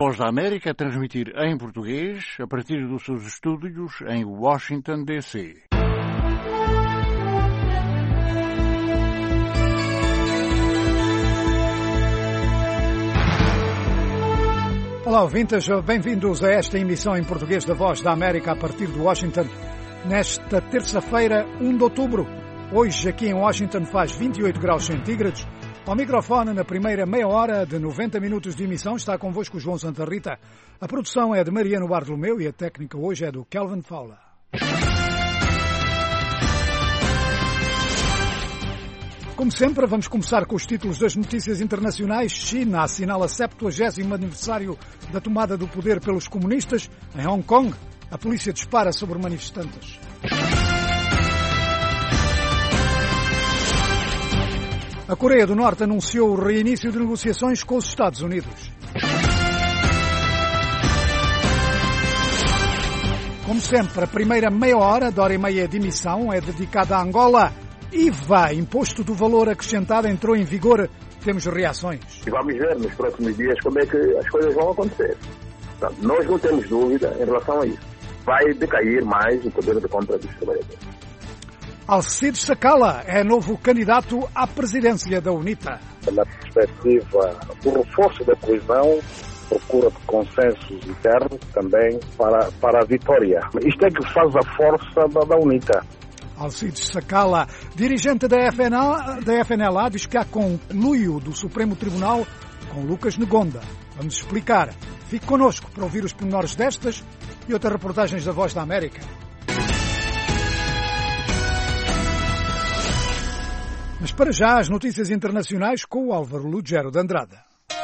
Voz da América a transmitir em português a partir dos seus estúdios em Washington, D.C. Olá, ouvintes, bem-vindos a esta emissão em português da Voz da América a partir de Washington, nesta terça-feira, 1 de outubro. Hoje, aqui em Washington, faz 28 graus centígrados. Ao microfone, na primeira meia hora de 90 minutos de emissão, está convosco o João Santa Rita. A produção é de Mariano Bartolomeu e a técnica hoje é do Kelvin Fowler. Como sempre, vamos começar com os títulos das notícias internacionais. China assinala 70º aniversário da tomada do poder pelos comunistas. Em Hong Kong, a polícia dispara sobre manifestantes. A Coreia do Norte anunciou o reinício de negociações com os Estados Unidos. Como sempre, a primeira meia hora, hora e meia de emissão, é dedicada a Angola. IVA, imposto do valor acrescentado, entrou em vigor. Temos reações. E vamos ver nos próximos dias como é que as coisas vão acontecer. Portanto, nós não temos dúvida em relação a isso. Vai decair mais o poder de compra dos trabalhadores. Alcides Sacala é novo candidato à presidência da UNITA. Na perspectiva do reforço da coesão, procura de consensos internos também para a vitória. Isto é que faz a força da UNITA. Alcides Sacala, dirigente da FNLA, diz que há conluio do Supremo Tribunal com Lucas Negonda. Vamos explicar. Fique connosco para ouvir os pormenores destas e outras reportagens da Voz da América. Mas para já, as notícias internacionais com o Álvaro Lugero de Andrade.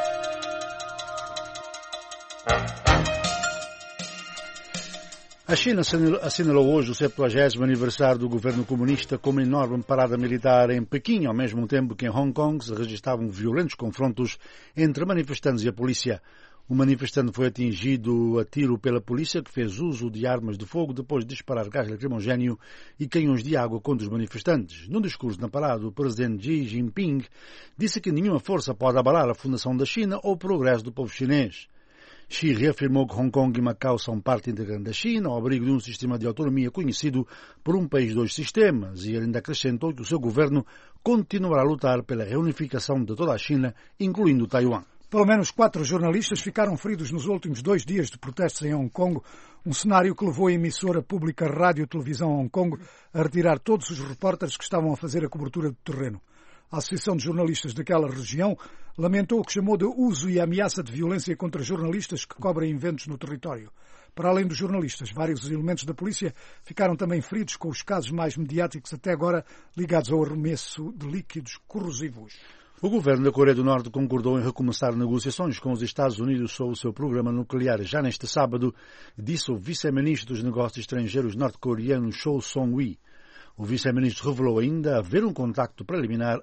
A China assinalou hoje o 70º aniversário do governo comunista com uma enorme parada militar em Pequim, ao mesmo tempo que em Hong Kong se registravam violentos confrontos entre manifestantes e a polícia. Um manifestante foi atingido a tiro pela polícia, que fez uso de armas de fogo depois de disparar gás lacrimogéneo e canhões de água contra os manifestantes. Num discurso na parada, o presidente Xi Jinping disse que nenhuma força pode abalar a fundação da China ou o progresso do povo chinês. Xi reafirmou que Hong Kong e Macau são parte integrante da China, ao abrigo de um sistema de autonomia conhecido por um país, dois sistemas, e ele ainda acrescentou que o seu governo continuará a lutar pela reunificação de toda a China, incluindo Taiwan. Pelo menos 4 jornalistas ficaram feridos nos últimos 2 dias de protestos em Hong Kong, um cenário que levou a emissora pública Rádio e Televisão Hong Kong a retirar todos os repórteres que estavam a fazer a cobertura do terreno. A Associação de Jornalistas daquela região lamentou o que chamou de uso e ameaça de violência contra jornalistas que cobrem eventos no território. Para além dos jornalistas, vários elementos da polícia ficaram também feridos com os casos mais mediáticos até agora ligados ao arremesso de líquidos corrosivos. O governo da Coreia do Norte concordou em recomeçar negociações com os Estados Unidos sobre o seu programa nuclear já neste sábado, disse o vice-ministro dos Negócios Estrangeiros norte-coreano Cho Song-hui. O vice-ministro revelou ainda que haverá um contacto preliminar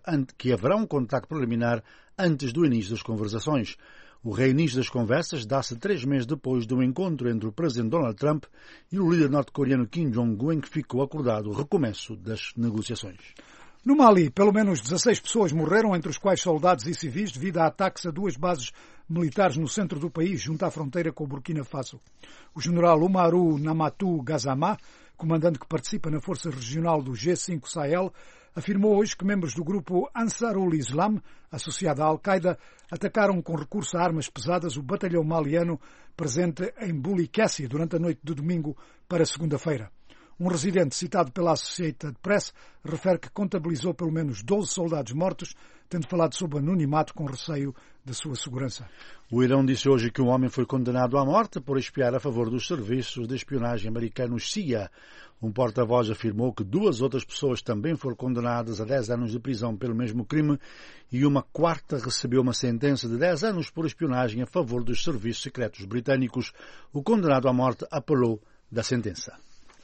antes do início das conversações. O reinício das conversas dá-se 3 meses depois do encontro entre o presidente Donald Trump e o líder norte-coreano Kim Jong-un, em que ficou acordado o recomeço das negociações. No Mali, pelo menos 16 pessoas morreram, entre os quais soldados e civis, devido a ataques a 2 bases militares no centro do país, junto à fronteira com o Burkina Faso. O general Umaru Namatou Gassama, comandante que participa na força regional do G5 Sahel, afirmou hoje que membros do grupo Ansarul Islam, associado à Al-Qaeda, atacaram com recurso a armas pesadas o batalhão maliano presente em Bulikessi durante a noite de domingo para segunda-feira. Um residente citado pela Associated Press refere que contabilizou pelo menos 12 soldados mortos, tendo falado sob anonimato com receio da sua segurança. O Irão disse hoje que um homem foi condenado à morte por espiar a favor dos serviços de espionagem americanos CIA. Um porta-voz afirmou que 2 outras pessoas também foram condenadas a 10 anos de prisão pelo mesmo crime e uma quarta recebeu uma sentença de 10 anos por espionagem a favor dos serviços secretos britânicos. O condenado à morte apelou da sentença.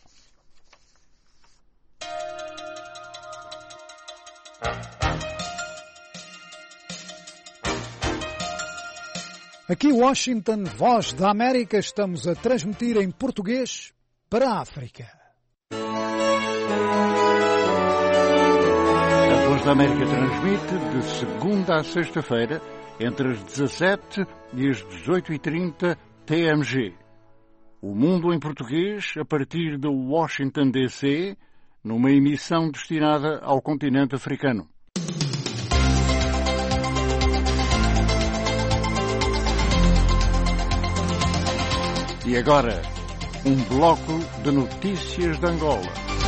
Aqui Washington, Voz da América, estamos a transmitir em português para a África. A Voz da América transmite de segunda a sexta-feira, entre as 17 e as 18h30 TMG. O Mundo em Português, a partir de Washington, D.C., numa emissão destinada ao continente africano. E agora, um bloco de notícias de Angola.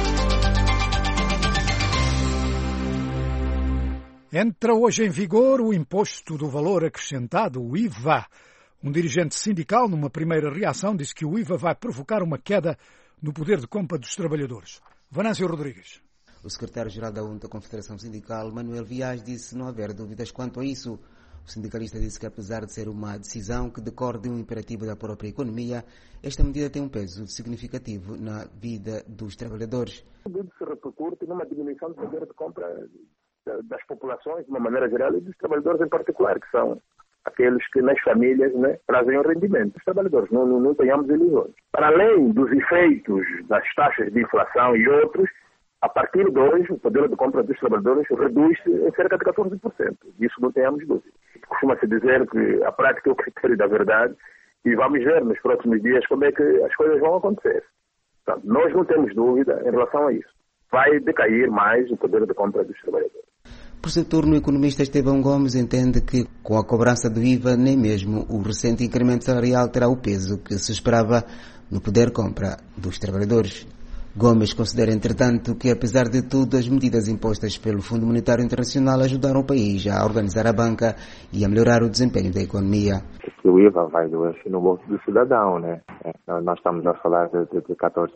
Entra hoje em vigor o Imposto do Valor Acrescentado, o IVA. Um dirigente sindical, numa primeira reação, disse que o IVA vai provocar uma queda no poder de compra dos trabalhadores. Venâncio Rodrigues. O secretário-geral da UNTA, Confederação Sindical, Manuel Vias, disse não haver dúvidas quanto a isso. O sindicalista disse que, apesar de ser uma decisão que decorre de um imperativo da própria economia, esta medida tem um peso significativo na vida dos trabalhadores. Tudo se repercute numa diminuição do poder de compra das populações, de uma maneira geral, e dos trabalhadores em particular, que são aqueles que nas famílias, né, trazem o rendimento. Os trabalhadores, não tenhamos ilusões. Para além dos efeitos das taxas de inflação e outros, a partir de hoje, o poder de compra dos trabalhadores reduz-se em cerca de 14%. Disso não tenhamos dúvida. Costuma-se dizer que a prática é o critério da verdade e vamos ver nos próximos dias como é que as coisas vão acontecer. Portanto, nós não temos dúvida em relação a isso. Vai decair mais o poder de compra dos trabalhadores. Por seu turno, o economista Estevão Gomes entende que, com a cobrança do IVA, nem mesmo o recente incremento salarial terá o peso que se esperava no poder de compra dos trabalhadores. Gomes considera, entretanto, que, apesar de tudo, as medidas impostas pelo Fundo Monetário Internacional ajudaram o país a organizar a banca e a melhorar o desempenho da economia. O IVA vai doer no bolso do cidadão, né? Nós estamos a falar de 14%.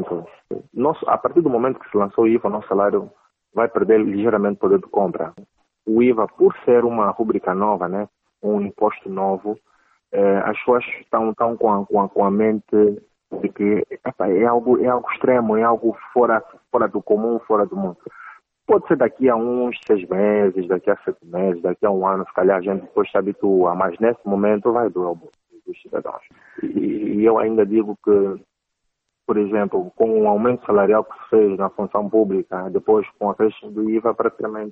A partir do momento que se lançou o IVA, o nosso salário vai perder ligeiramente poder de compra. O IVA, por ser uma rubrica nova, né, um imposto novo, as pessoas estão com a mente de que é algo extremo, é algo fora do comum, fora do mundo. Pode ser daqui a uns 6 meses, daqui a 7 meses, daqui a um ano, se calhar a gente depois se habitua, mas nesse momento vai doer o bolso dos cidadãos. E eu ainda digo que, por exemplo, com o aumento salarial que se fez na função pública, depois com a acréscimo do IVA, praticamente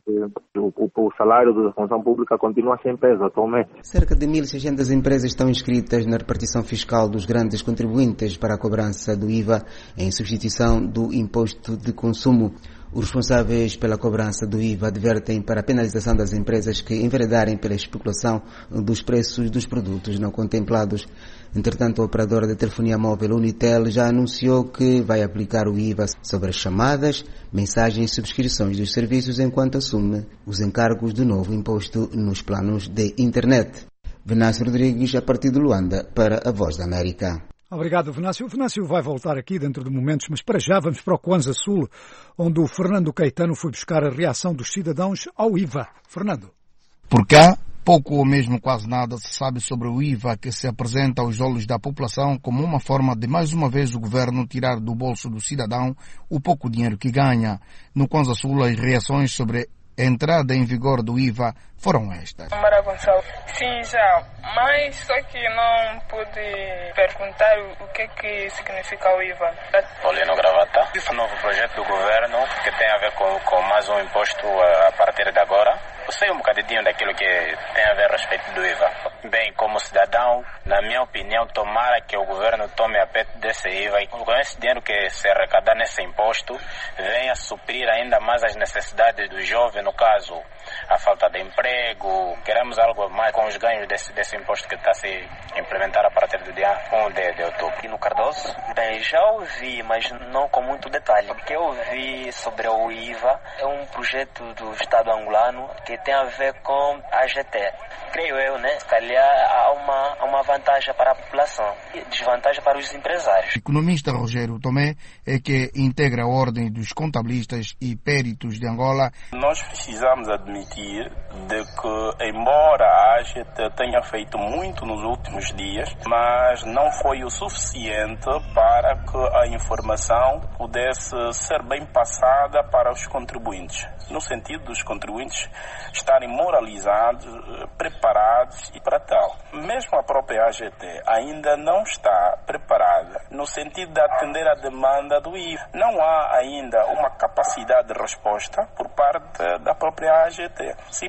o salário da função pública continua sem peso atualmente. Cerca de 1.600 empresas estão inscritas na repartição fiscal dos grandes contribuintes para a cobrança do IVA em substituição do imposto de consumo. Os responsáveis pela cobrança do IVA advertem para a penalização das empresas que enveredarem pela especulação dos preços dos produtos não contemplados. Entretanto, a operadora de telefonia móvel Unitel já anunciou que vai aplicar o IVA sobre as chamadas, mensagens e subscrições dos serviços enquanto assume os encargos do novo imposto nos planos de internet. Venâncio Rodrigues, a partir de Luanda, para a Voz da América. Obrigado, Venâncio. O Venâncio vai voltar aqui dentro de momentos, mas para já vamos para o Kwanza Sul, onde o Fernando Caetano foi buscar a reação dos cidadãos ao IVA. Fernando. Por cá, pouco ou mesmo quase nada se sabe sobre o IVA que se apresenta aos olhos da população como uma forma de mais uma vez o governo tirar do bolso do cidadão o pouco dinheiro que ganha. No Kwanza Sul, as reações sobre a entrada em vigor do IVA foram estas. Mara Gonçalves. Sim, já, mas só que não pude perguntar o que significa o IVA. Paulino Gravata. Esse novo projeto do governo que tem a ver com mais um imposto a partir de agora. Eu sei um bocadinho daquilo que tem a ver a respeito do IVA. Bem, como cidadão, na minha opinião, tomara que o governo tome a pé desse IVA e com esse dinheiro que se arrecadar nesse imposto venha suprir ainda mais as necessidades do jovem, no caso, a falta de emprego. Queremos algo mais com os ganhos desse imposto que está a se implementar a partir do dia 1 de outubro. E no Cardoso? Bem, já ouvi, mas não com muito detalhe. O que eu ouvi sobre o IVA é um projeto do Estado angolano que tem a ver com a AGT. Creio eu, né? Se calhar há uma vantagem para a população e desvantagem para os empresários. O economista Rogério Tomé é que integra a Ordem dos Contabilistas e Peritos de Angola. Nós precisamos admitir de que, embora a AGT tenha feito muito nos últimos dias, mas não foi o suficiente para que a informação pudesse ser bem passada para os contribuintes, no sentido dos contribuintes estarem moralizados, preparados e para tal. Mesmo a própria AGT ainda não está preparada no sentido de atender a demanda do IVA. Não há ainda uma capacidade de resposta por parte da própria AGT. Se por parte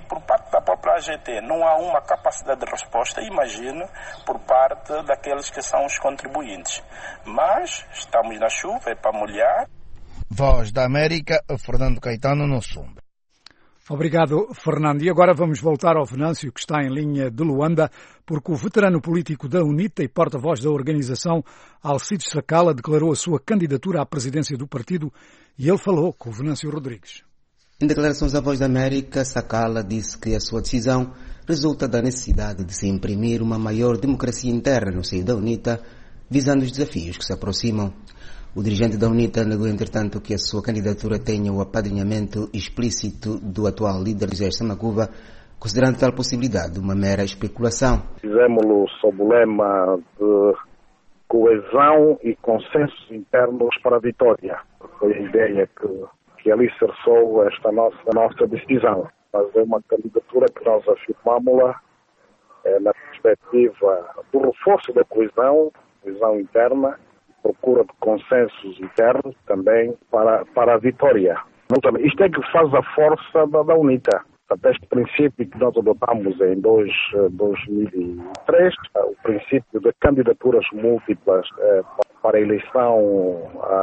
da própria AGT não há uma capacidade de resposta, imagino, por parte daqueles que são os contribuintes. Mas estamos na chuva, é para molhar. Voz da América, Fernando Caetano, no Sombra. Obrigado, Fernando. E agora vamos voltar ao Venâncio, que está em linha de Luanda, porque o veterano político da UNITA e porta-voz da organização, Alcides Sacala, declarou a sua candidatura à presidência do partido e ele falou com o Venâncio Rodrigues. Em declarações à Voz da América, Sacala disse que a sua decisão resulta da necessidade de se imprimir uma maior democracia interna no seio da UNITA, visando os desafios que se aproximam. O dirigente da UNITA negou, entretanto, que a sua candidatura tenha o apadrinhamento explícito do atual líder José Samakuba, considerando tal possibilidade uma mera especulação. Fizemos-lo sob o lema de coesão e consensos internos para a vitória. Foi a ideia que alicerçou esta nossa decisão. Mas é uma candidatura que nós afirmamos-la na perspectiva do reforço da coesão interna, procura de consensos internos também para a vitória. Isto é que faz a força da UNITA. Até este princípio que nós adotamos em 2003, o princípio de candidaturas múltiplas para a eleição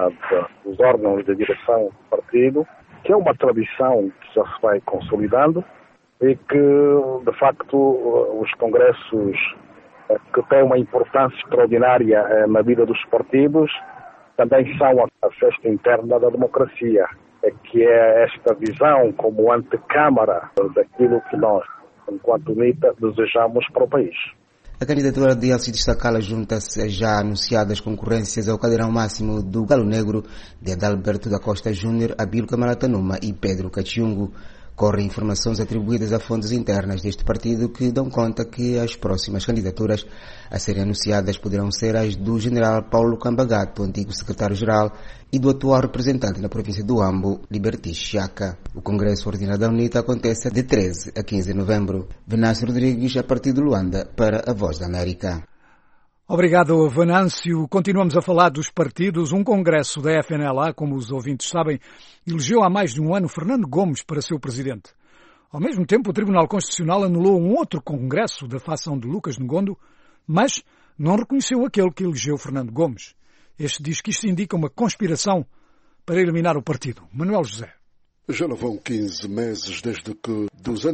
dos órgãos de direção do partido, que é uma tradição que já se vai consolidando e que, de facto, os congressos que têm uma importância extraordinária na vida dos partidos, também são a festa interna da democracia, que é esta visão como antecâmara daquilo que nós, enquanto UNITA, desejamos para o país. A candidatura de Alcides Sacala junta-se a já anunciadas concorrências ao cadeirão máximo do Galo Negro de Adalberto da Costa Júnior, Abilca Malatanuma e Pedro Cachiungo. Correm informações atribuídas a fontes internas deste partido que dão conta que as próximas candidaturas a serem anunciadas poderão ser as do general Paulo Cambagato, antigo secretário-geral, e do atual representante na província do Ambo, Liberty Chaka. O Congresso Ordinário da UNITA acontece de 13 a 15 de novembro. Venâncio Rodrigues, a partir de Luanda, para a Voz da América. Obrigado, Venâncio. Continuamos a falar dos partidos. Um congresso da FNLA, como os ouvintes sabem, elegeu há mais de um ano Fernando Gomes para seu presidente. Ao mesmo tempo, o Tribunal Constitucional anulou um outro congresso da facção de Lucas Ngondo, mas não reconheceu aquele que elegeu Fernando Gomes. Este diz que isto indica uma conspiração para eliminar o partido. Manuel José. Já lá vão 15 meses desde que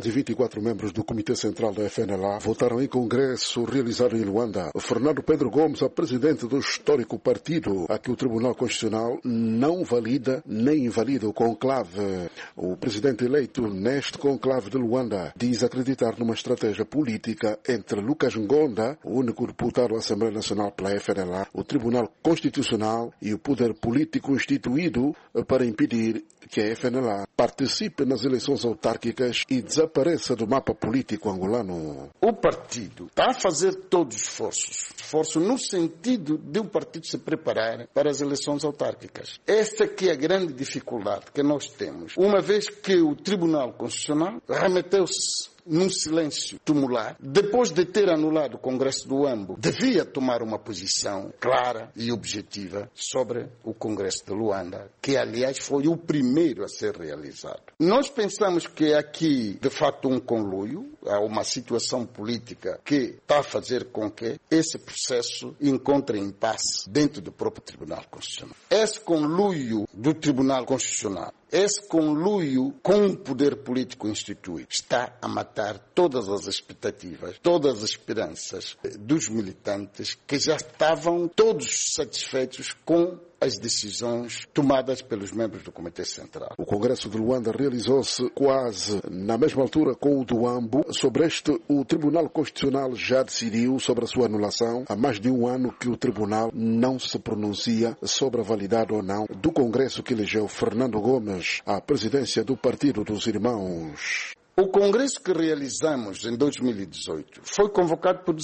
224 membros do Comitê Central da FNLA votaram em congresso realizado em Luanda Fernando Pedro Gomes a presidente do histórico partido, a que o Tribunal Constitucional não valida nem invalida o conclave. O presidente eleito neste conclave de Luanda diz acreditar numa estratégia política entre Lucas Ngonda, o único deputado à Assembleia Nacional pela FNLA, o Tribunal Constitucional e o poder político instituído para impedir que a FNLA participe nas eleições autárquicas e desapareça do mapa político angolano. O partido está a fazer todos os esforço no sentido de o partido se preparar para as eleições autárquicas. Essa que é a grande dificuldade que nós temos, uma vez que o Tribunal Constitucional remeteu-se num silêncio tumular, depois de ter anulado o Congresso do Ambo, devia tomar uma posição clara e objetiva sobre o Congresso de Luanda, que aliás foi o primeiro a ser realizado. Nós pensamos que aqui, de fato, um conluio, há uma situação política que está a fazer com que esse processo encontre impasse dentro do próprio Tribunal Constitucional. Esse conluio do Tribunal Constitucional, esse conluio com o poder político instituído está a matar todas as expectativas, todas as esperanças dos militantes que já estavam todos satisfeitos com as decisões tomadas pelos membros do Comitê Central. O Congresso de Luanda realizou-se quase na mesma altura com o do Ambo. Sobre este, o Tribunal Constitucional já decidiu sobre a sua anulação. Há mais de um ano que o Tribunal não se pronuncia sobre a validade ou não do Congresso que elegeu Fernando Gomes à presidência do Partido dos Irmãos. O congresso que realizamos em 2018 foi convocado por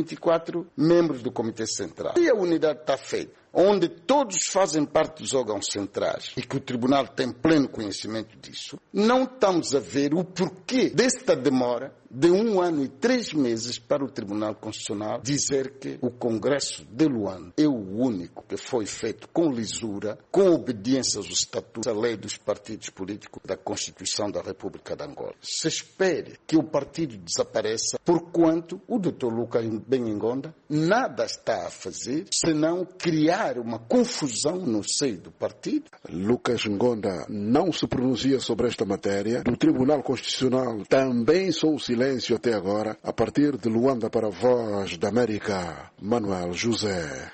224 membros do Comitê Central. E a unidade está feita, onde todos fazem parte dos órgãos centrais e que o Tribunal tem pleno conhecimento disso. Não estamos a ver o porquê desta demora de 1 ano e 3 meses para o Tribunal Constitucional dizer que o Congresso de Luanda é o único que foi feito com lisura, com obediência aos estatutos, à lei dos partidos políticos da Constituição da República de Angola. Se espere que o partido desapareça, porquanto o Dr. Lucas Benengonda nada está a fazer senão criar uma confusão no seio do partido. Lucas Ngonda não se pronuncia sobre esta matéria. Do Tribunal Constitucional também sou o silêncio até agora. A partir de Luanda para a Voz da América, Manuel José.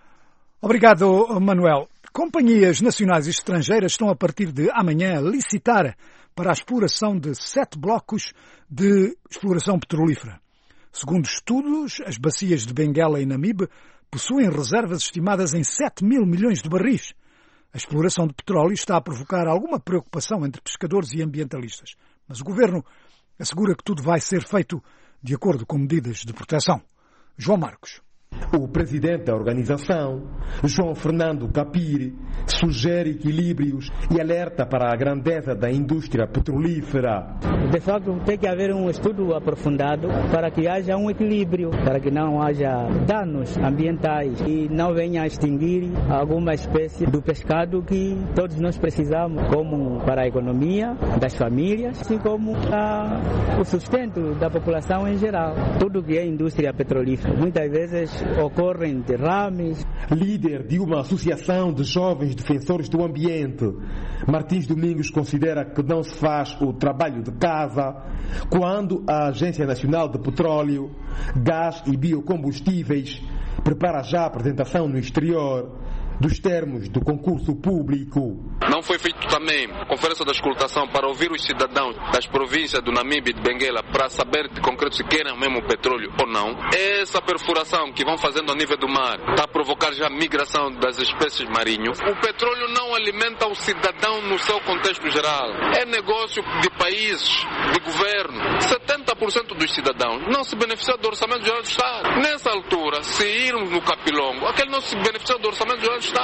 Obrigado, Manuel. Companhias nacionais e estrangeiras estão a partir de amanhã a licitar para a exploração de 7 blocos de exploração petrolífera. Segundo estudos, as bacias de Benguela e Namibe possuem reservas estimadas em 7 mil milhões de barris. A exploração de petróleo está a provocar alguma preocupação entre pescadores e ambientalistas, mas o governo assegura que tudo vai ser feito de acordo com medidas de proteção. João Marcos. O presidente da organização, João Fernando Capir, sugere equilíbrios e alerta para a grandeza da indústria petrolífera. De facto, tem que haver um estudo aprofundado para que haja um equilíbrio, para que não haja danos ambientais e não venha a extinguir alguma espécie do pescado que todos nós precisamos, como para a economia das famílias, assim como para o sustento da população em geral. Tudo que é indústria petrolífera, muitas vezes ocorrem derrames. Líder de uma associação de jovens defensores do ambiente, Martins Domingos considera que não se faz o trabalho de casa quando a Agência Nacional de Petróleo, Gás e Biocombustíveis prepara já a apresentação no exterior dos termos do concurso público. Não foi feito também conferência de escutação para ouvir os cidadãos das províncias do Namibe e de Benguela para saber de concreto se querem mesmo petróleo ou não. Essa perfuração que vão fazendo a nível do mar está a provocar já a migração das espécies marinhas. O petróleo não alimenta o cidadão no seu contexto geral. É negócio de países, de governo. 70% dos cidadãos não se beneficiam do orçamento geral do Estado. Nessa altura, se irmos no capilongo, aquele não se beneficia do orçamento geral do Estado.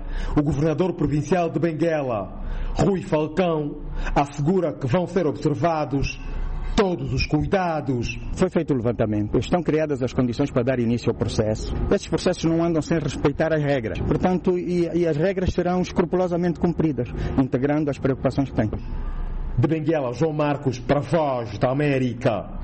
O governador provincial de Benguela, Rui Falcão, assegura que vão ser observados todos os cuidados. Foi feito o levantamento. Estão criadas as condições para dar início ao processo. Esses processos não andam sem respeitar as regras. Portanto, e as regras serão escrupulosamente cumpridas, integrando as preocupações que têm. De Benguela, João Marcos, para a Voz da América.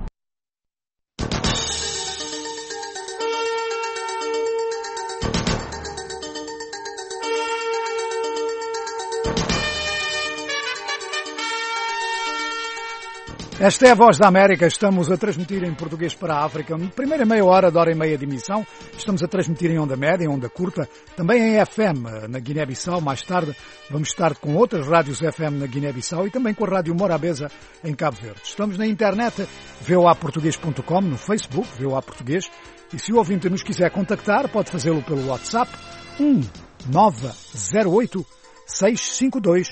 Esta é a Voz da América, estamos a transmitir em português para a África. Primeira meia hora, de hora e meia de emissão, estamos a transmitir em onda média, em onda curta, também em FM na Guiné-Bissau. Mais tarde vamos estar com outras rádios FM na Guiné-Bissau e também com a Rádio Morabeza em Cabo Verde. Estamos na internet voaportuguês.com, no Facebook VOA Português, e se o ouvinte nos quiser contactar, pode fazê-lo pelo WhatsApp 1908 652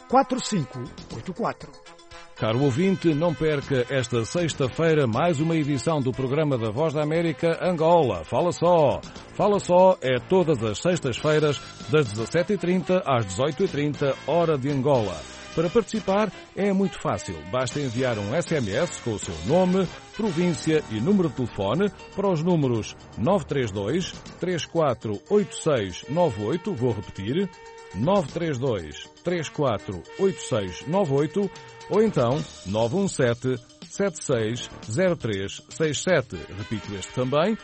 4584. Caro ouvinte, não perca esta sexta-feira mais uma edição do programa da Voz da América Angola. Fala Só! Fala Só é todas as sextas-feiras das 17h30 às 18h30, hora de Angola. Para participar é muito fácil. Basta enviar um SMS com o seu nome, província e número de telefone para os números 932 348698, vou repetir, 932 348698, ou então 917-760367. Repito este também,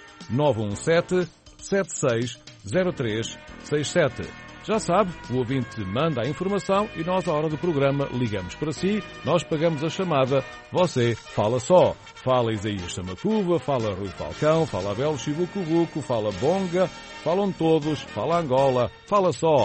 917-760367. Já sabe, o ouvinte manda a informação e nós, à hora do programa, ligamos para si, nós pagamos a chamada, você fala só. Fala Isaías Samacuva, fala Rui Falcão, fala Abel Chibucubuco, fala Bonga, falam todos, fala Angola, fala só.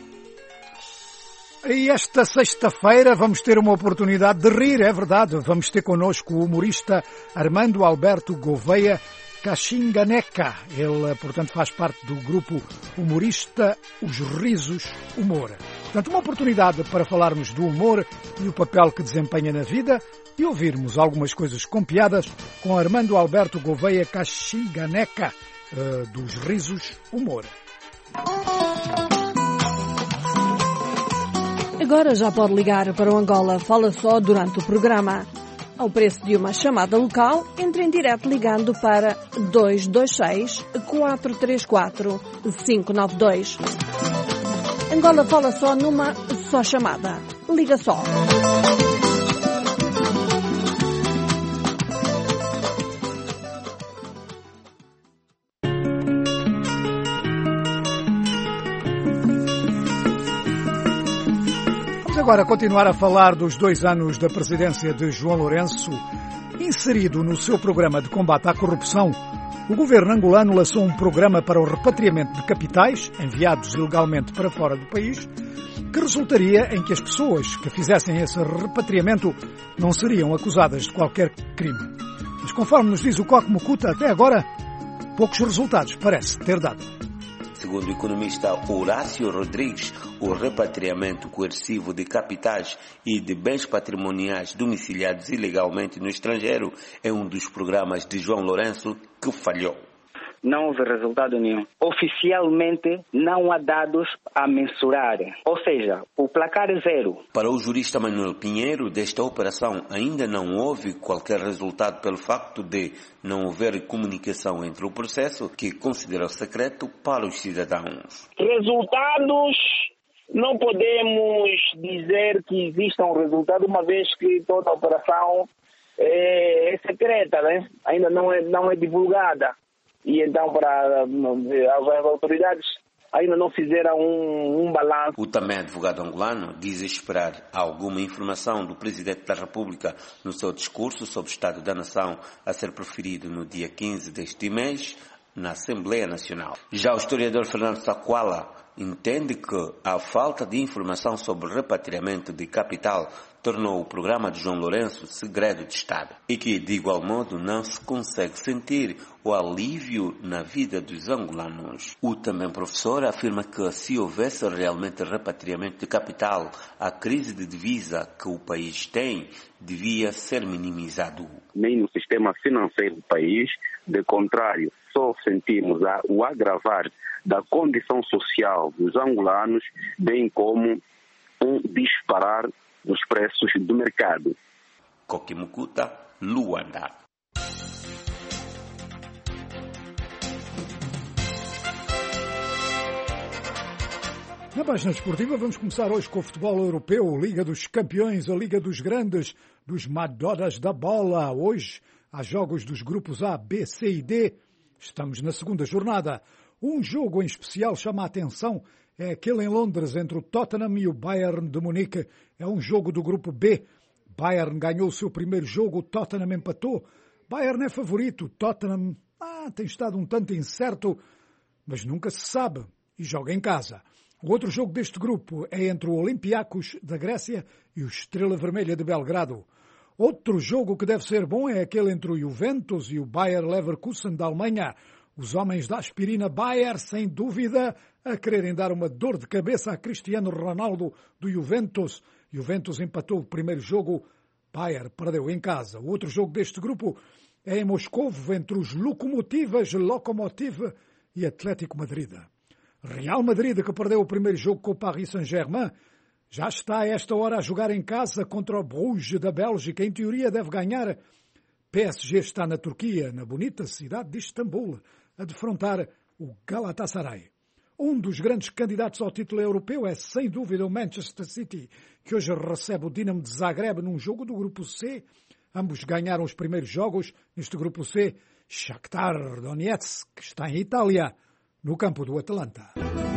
E esta sexta-feira vamos ter uma oportunidade de rir, é verdade. Vamos ter connosco o humorista Armando Alberto Gouveia Caxinganeca. Ele, portanto, faz parte do grupo humorista Os Risos Humor. Portanto, uma oportunidade para falarmos do humor e o papel que desempenha na vida e ouvirmos algumas coisas com piadas com Armando Alberto Gouveia Caxinganeca, dos Risos Humor. Agora já pode ligar para o Angola Fala Só durante o programa. Ao preço de uma chamada local, entre em direto ligando para 226 434 592. Angola fala só numa só chamada. Liga só. Agora continuar a falar dos 2 anos da presidência de João Lourenço. Inserido no seu programa de combate à corrupção, o governo angolano lançou um programa para o repatriamento de capitais enviados ilegalmente para fora do país, que resultaria em que as pessoas que fizessem esse repatriamento não seriam acusadas de qualquer crime. Mas conforme nos diz o Coque Mucuta, até agora, poucos resultados parece ter dado. Segundo o economista Horácio Rodrigues, o repatriamento coercivo de capitais e de bens patrimoniais domiciliados ilegalmente no estrangeiro é um dos programas de João Lourenço que falhou. Não houve resultado nenhum. Oficialmente, não há dados a mensurar. Ou seja, o placar é 0. Para o jurista Manuel Pinheiro, desta operação ainda não houve qualquer resultado pelo facto de não haver comunicação entre o processo, que considerou secreto, para os cidadãos. Resultados, não podemos dizer que exista um resultado, uma vez que toda a operação é secreta, né? Ainda não é divulgada. E então, para as autoridades ainda não fizeram um balanço. O também advogado angolano diz esperar alguma informação do Presidente da República no seu discurso sobre o Estado da Nação a ser proferido no dia 15 deste mês na Assembleia Nacional. Já o historiador Fernando Saquala entende que a falta de informação sobre o repatriamento de capital tornou o programa de João Lourenço segredo de Estado e que, de igual modo, não se consegue sentir o alívio na vida dos angolanos. O também professor afirma que, se houvesse realmente repatriamento de capital, a crise de divisa que o país tem devia ser minimizado. Nem no sistema financeiro do país, de contrário, só sentimos o agravar da condição social dos angolanos, bem como um disparar dos preços do mercado. Coque Mucuta, Luanda. Na página desportiva vamos começar hoje com o futebol europeu, Liga dos Campeões, a Liga dos Grandes, dos Madoras da Bola. Hoje há jogos dos grupos A, B, C e D. Estamos na segunda jornada. Um jogo em especial chama a atenção, é aquele em Londres entre o Tottenham e o Bayern de Munique. É um jogo do grupo B. Bayern ganhou o seu primeiro jogo, o Tottenham empatou. Bayern é favorito, o Tottenham tem estado um tanto incerto, mas nunca se sabe, e joga em casa. O outro jogo deste grupo é entre o Olympiacos da Grécia e o Estrela Vermelha de Belgrado. Outro jogo que deve ser bom é aquele entre o Juventus e o Bayer Leverkusen da Alemanha. Os homens da aspirina Bayer, sem dúvida, a quererem dar uma dor de cabeça a Cristiano Ronaldo do Juventus. Juventus empatou o primeiro jogo, Bayer perdeu em casa. O outro jogo deste grupo é em Moscovo, entre os Lokomotiv e Atlético Madrid. Real Madrid, que perdeu o primeiro jogo com o Paris Saint-Germain, já está a esta hora a jogar em casa contra o Bruges da Bélgica. Em teoria deve ganhar. PSG está na Turquia, na bonita cidade de Istambul, a defrontar o Galatasaray. Um dos grandes candidatos ao título europeu é, sem dúvida, o Manchester City, que hoje recebe o Dinamo de Zagreb num jogo do Grupo C. Ambos ganharam os primeiros jogos neste Grupo C. Shakhtar Donetsk, que está em Itália, no campo do Atalanta.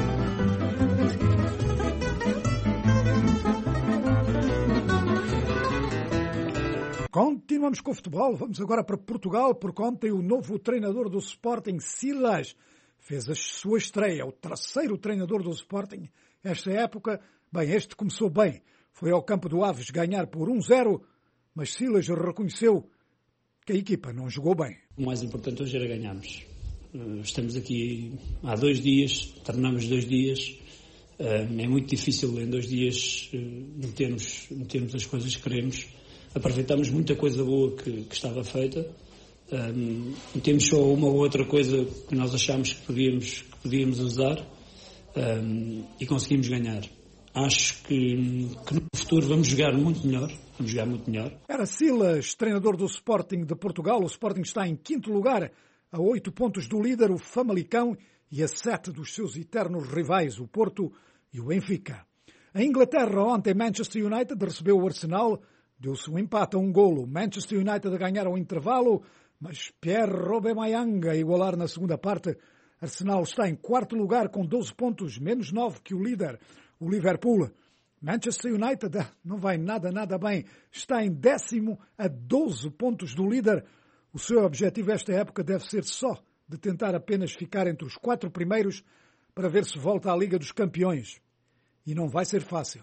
Continuamos com o futebol, vamos agora para Portugal, porque ontem o novo treinador do Sporting, Silas, fez a sua estreia, o terceiro treinador do Sporting esta época. Bem, este começou bem, foi ao campo do Aves ganhar por 1-0, mas Silas reconheceu que a equipa não jogou bem. O mais importante hoje era ganharmos. Estamos aqui há 2 dias, treinamos 2 dias, é muito difícil em 2 dias metermos as coisas que queremos. Aproveitámos muita coisa boa que estava feita, temos só uma ou outra coisa que nós achámos que podíamos usar e conseguimos ganhar. Acho que no futuro vamos jogar muito melhor. Era Silas, treinador do Sporting de Portugal. O Sporting está em 5º lugar, a 8 pontos do líder, o Famalicão, e a 7 dos seus eternos rivais, o Porto e o Benfica. Em Inglaterra, ontem, Manchester United recebeu o Arsenal, deu-se um empate a 1-golo. Manchester United a ganhar ao intervalo, mas Pierre Aubameyang a igualar na segunda parte. Arsenal está em 4º lugar com 12 pontos, menos 9 que o líder, o Liverpool. Manchester United não vai nada bem. Está em 10º a 12 pontos do líder. O seu objetivo esta época deve ser só de tentar apenas ficar entre os 4 primeiros para ver se volta à Liga dos Campeões. E não vai ser fácil.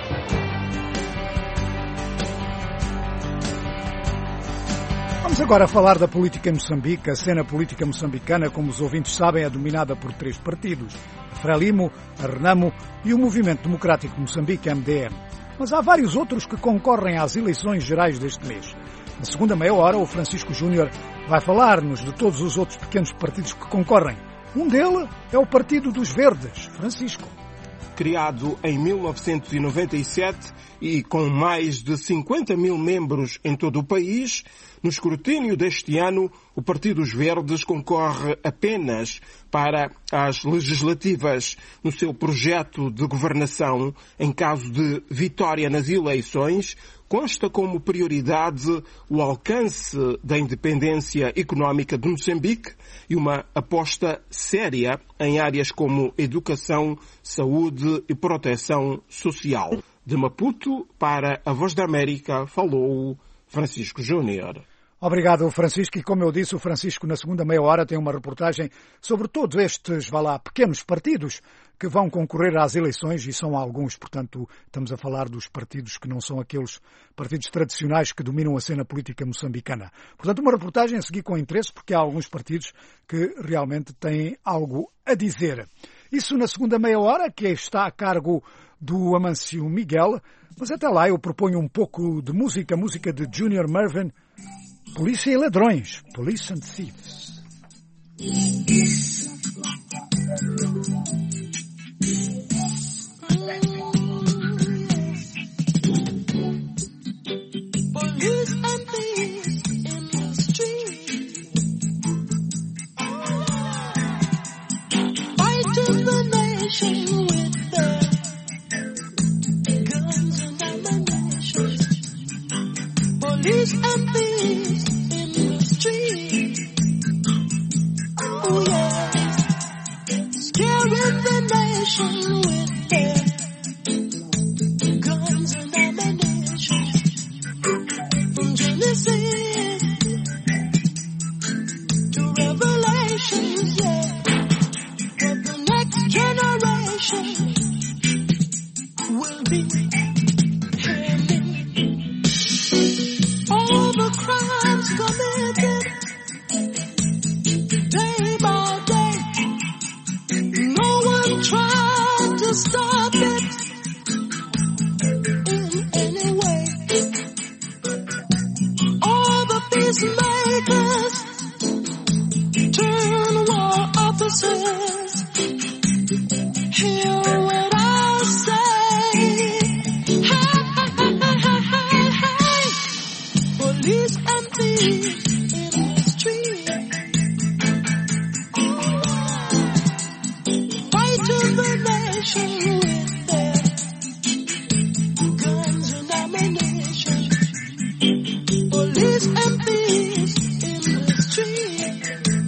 Vamos agora falar da política em Moçambique. A cena política moçambicana, como os ouvintes sabem, é dominada por 3 partidos: a Frelimo, a Renamo e o Movimento Democrático Moçambique, MDM. Mas há vários outros que concorrem às eleições gerais deste mês. Na segunda meia hora, o Francisco Júnior vai falar-nos de todos os outros pequenos partidos que concorrem. Um deles é o Partido dos Verdes. Francisco. Criado em 1997 e com mais de 50 mil membros em todo o país, no escrutínio deste ano, o Partido dos Verdes concorre apenas para as legislativas. No seu projeto de governação, em caso de vitória nas eleições, consta como prioridade o alcance da independência económica de Moçambique e uma aposta séria em áreas como educação, saúde e proteção social. De Maputo, para a Voz da América, falou Francisco Júnior. Obrigado, Francisco. E como eu disse, o Francisco, na segunda meia hora, tem uma reportagem sobre todos estes, pequenos partidos que vão concorrer às eleições, e são alguns, portanto, estamos a falar dos partidos que não são aqueles partidos tradicionais que dominam a cena política moçambicana. Portanto, uma reportagem a seguir com interesse, porque há alguns partidos que realmente têm algo a dizer. Isso na segunda meia hora, que está a cargo do Amancio Miguel, mas até lá eu proponho um pouco de música de Junior Murvin, Polícia e Ladrões, Police and Thieves. Police and thieves in the street, fighting the nation with their guns and ammunition. Police and thieves in the street, oh yeah, scaring the nation with their guns and ammunition. From Genesis to Revelations, yeah, for the next generation will be hearing all the crimes committed day by day. No one tried to stop it in any way. All the peacemakers turn war officers. Hear what I say. Hey. Police and thieves in the street, fighting the nation with their guns and ammunition. Police and thieves in the street,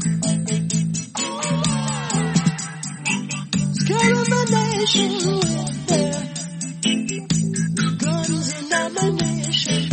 scaring the nation with their guns and ammunition.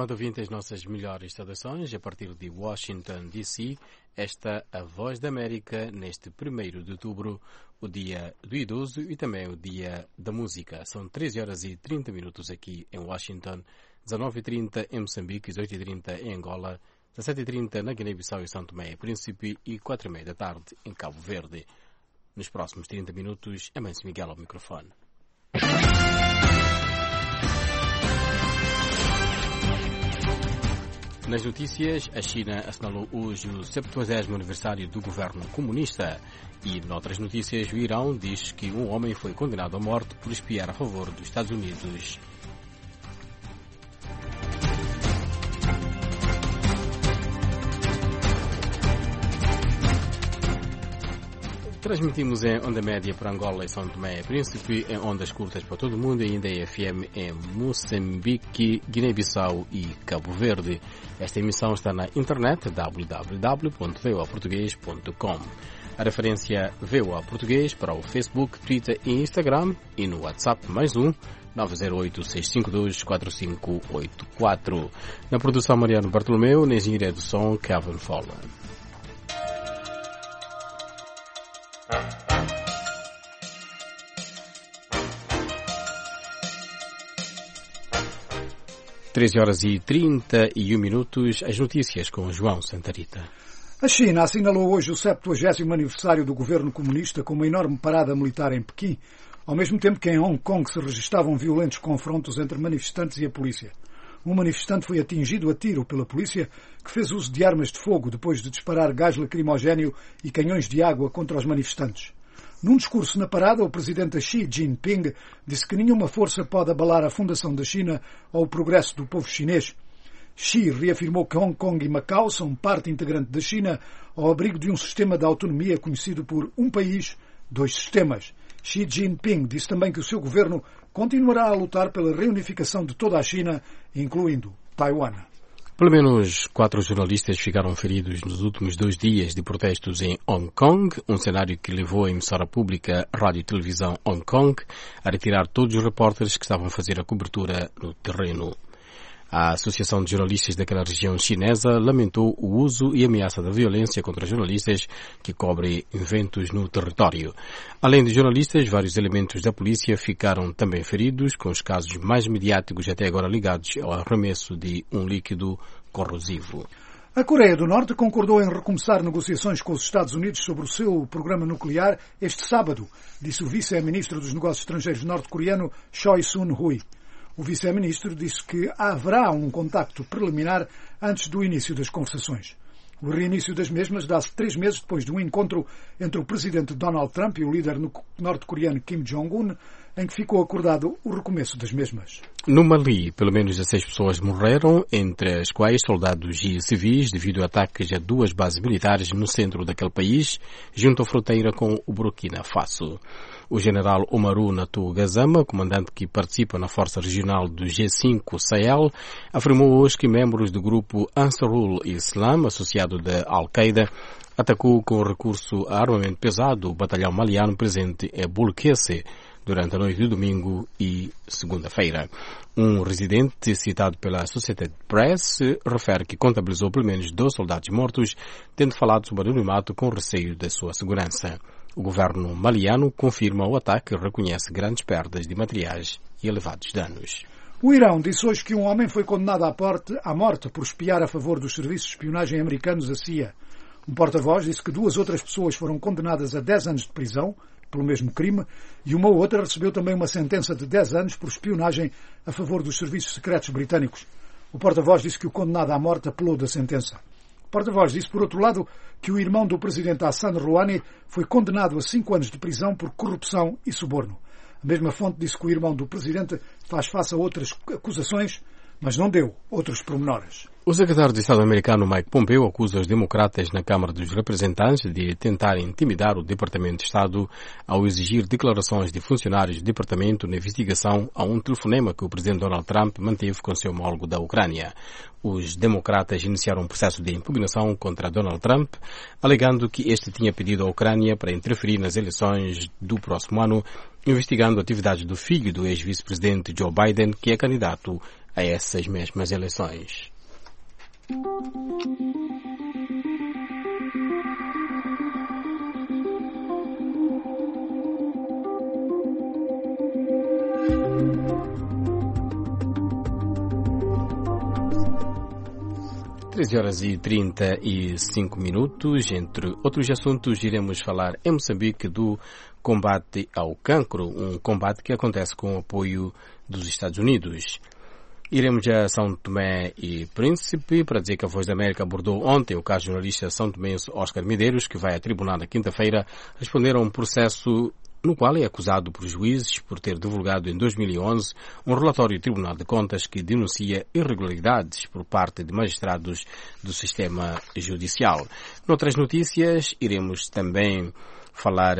estimado ouvinte, as nossas melhores saudações a partir de Washington, D.C. Esta a Voz da América neste 1º de outubro, o dia do idoso e também o dia da música. São 13h30 aqui em Washington, 19h30 em Moçambique, 18h30 em Angola, 17h30 na Guiné-Bissau e São Tomé e Príncipe e 4h30 da tarde em Cabo Verde. Nos próximos 30 minutos, é Mâncio Miguel ao microfone. Nas notícias, a China assinalou hoje o 70º aniversário do governo comunista e, noutras notícias, o Irão diz que um homem foi condenado à morte por espiar a favor dos Estados Unidos. Transmitimos em onda média para Angola e São Tomé e Príncipe, em ondas curtas para todo o mundo e ainda em FM em Moçambique, Guiné-Bissau e Cabo Verde. Esta emissão está na internet www.voaportugues.com. A referência VOA Português para o Facebook, Twitter e Instagram e no WhatsApp +1 908-652-4584. Na produção Mariano Bartolomeu, na engenharia do som Kevin Fowler. Treze horas e 31 minutos, as notícias com João Santarita. A China assinalou hoje o 70º aniversário do governo comunista com uma enorme parada militar em Pequim, ao mesmo tempo que em Hong Kong se registavam violentos confrontos entre manifestantes e a polícia. Um manifestante foi atingido a tiro pela polícia, que fez uso de armas de fogo depois de disparar gás lacrimogéneo e canhões de água contra os manifestantes. Num discurso na parada, o presidente Xi Jinping disse que nenhuma força pode abalar a fundação da China ou o progresso do povo chinês. Xi reafirmou que Hong Kong e Macau são parte integrante da China ao abrigo de um sistema de autonomia conhecido por um país, dois sistemas. Xi Jinping disse também que o seu governo continuará a lutar pela reunificação de toda a China, incluindo Taiwan. Pelo menos 4 jornalistas ficaram feridos nos últimos 2 dias de protestos em Hong Kong, um cenário que levou a emissora pública Rádio e Televisão Hong Kong a retirar todos os repórteres que estavam a fazer a cobertura no terreno. A Associação de Jornalistas daquela região chinesa lamentou o uso e ameaça da violência contra jornalistas que cobrem eventos no território. Além de jornalistas, vários elementos da polícia ficaram também feridos, com os casos mais mediáticos até agora ligados ao arremesso de um líquido corrosivo. A Coreia do Norte concordou em recomeçar negociações com os Estados Unidos sobre o seu programa nuclear este sábado, disse o vice-ministro dos Negócios Estrangeiros norte-coreano Choi Sun-hui. O vice-ministro disse que haverá um contacto preliminar antes do início das conversações. O reinício das mesmas dá-se 3 meses depois de um encontro entre o presidente Donald Trump e o líder norte-coreano Kim Jong-un, em que ficou acordado o recomeço das mesmas. No Mali, pelo menos 16 pessoas morreram, entre as quais soldados e civis, devido a ataques a 2 bases militares no centro daquele país, junto à fronteira com o Burkina Faso. O general Oumarou Natou Gazama, comandante que participa na força regional do G5 Sahel, afirmou hoje que membros do grupo Ansarul Islam, associado da Al-Qaeda, atacou com recurso a armamento pesado o batalhão maliano presente em Bulkese durante a noite de domingo e segunda-feira. Um residente citado pela Associated Press refere que contabilizou pelo menos 2 soldados mortos, tendo falado sobre anonimato com receio da sua segurança. O governo maliano confirma o ataque e reconhece grandes perdas de materiais e elevados danos. O Irão disse hoje que um homem foi condenado à morte por espiar a favor dos serviços de espionagem americanos, a CIA. Um porta-voz disse que 2 outras pessoas foram condenadas a 10 anos de prisão pelo mesmo crime e uma outra recebeu também uma sentença de 10 anos por espionagem a favor dos serviços secretos britânicos. O porta-voz disse que o condenado à morte apelou da sentença. O porta-voz disse, por outro lado, que o irmão do presidente Hassan Rouhani foi condenado a 5 anos de prisão por corrupção e suborno. A mesma fonte disse que o irmão do presidente faz face a outras acusações, mas não deu outros pormenores. O secretário de Estado americano Mike Pompeo acusa os democratas na Câmara dos Representantes de tentar intimidar o Departamento de Estado ao exigir declarações de funcionários do Departamento na investigação a um telefonema que o presidente Donald Trump manteve com seu homólogo da Ucrânia. Os democratas iniciaram um processo de impugnação contra Donald Trump, alegando que este tinha pedido à Ucrânia para interferir nas eleições do próximo ano, investigando atividades do filho do ex-vice-presidente Joe Biden, que é candidato a essas mesmas eleições. Horas e 35 minutos. Entre outros assuntos, iremos falar em Moçambique do combate ao cancro, um combate que acontece com o apoio dos Estados Unidos. Iremos a São Tomé e Príncipe para dizer que a Voz da América abordou ontem o caso do jornalista são tomense Oscar Medeiros, que vai a tribunal na quinta-feira responder a um processo no qual é acusado por juízes por ter divulgado em 2011 um relatório do Tribunal de Contas que denuncia irregularidades por parte de magistrados do sistema judicial. Noutras notícias, iremos também falar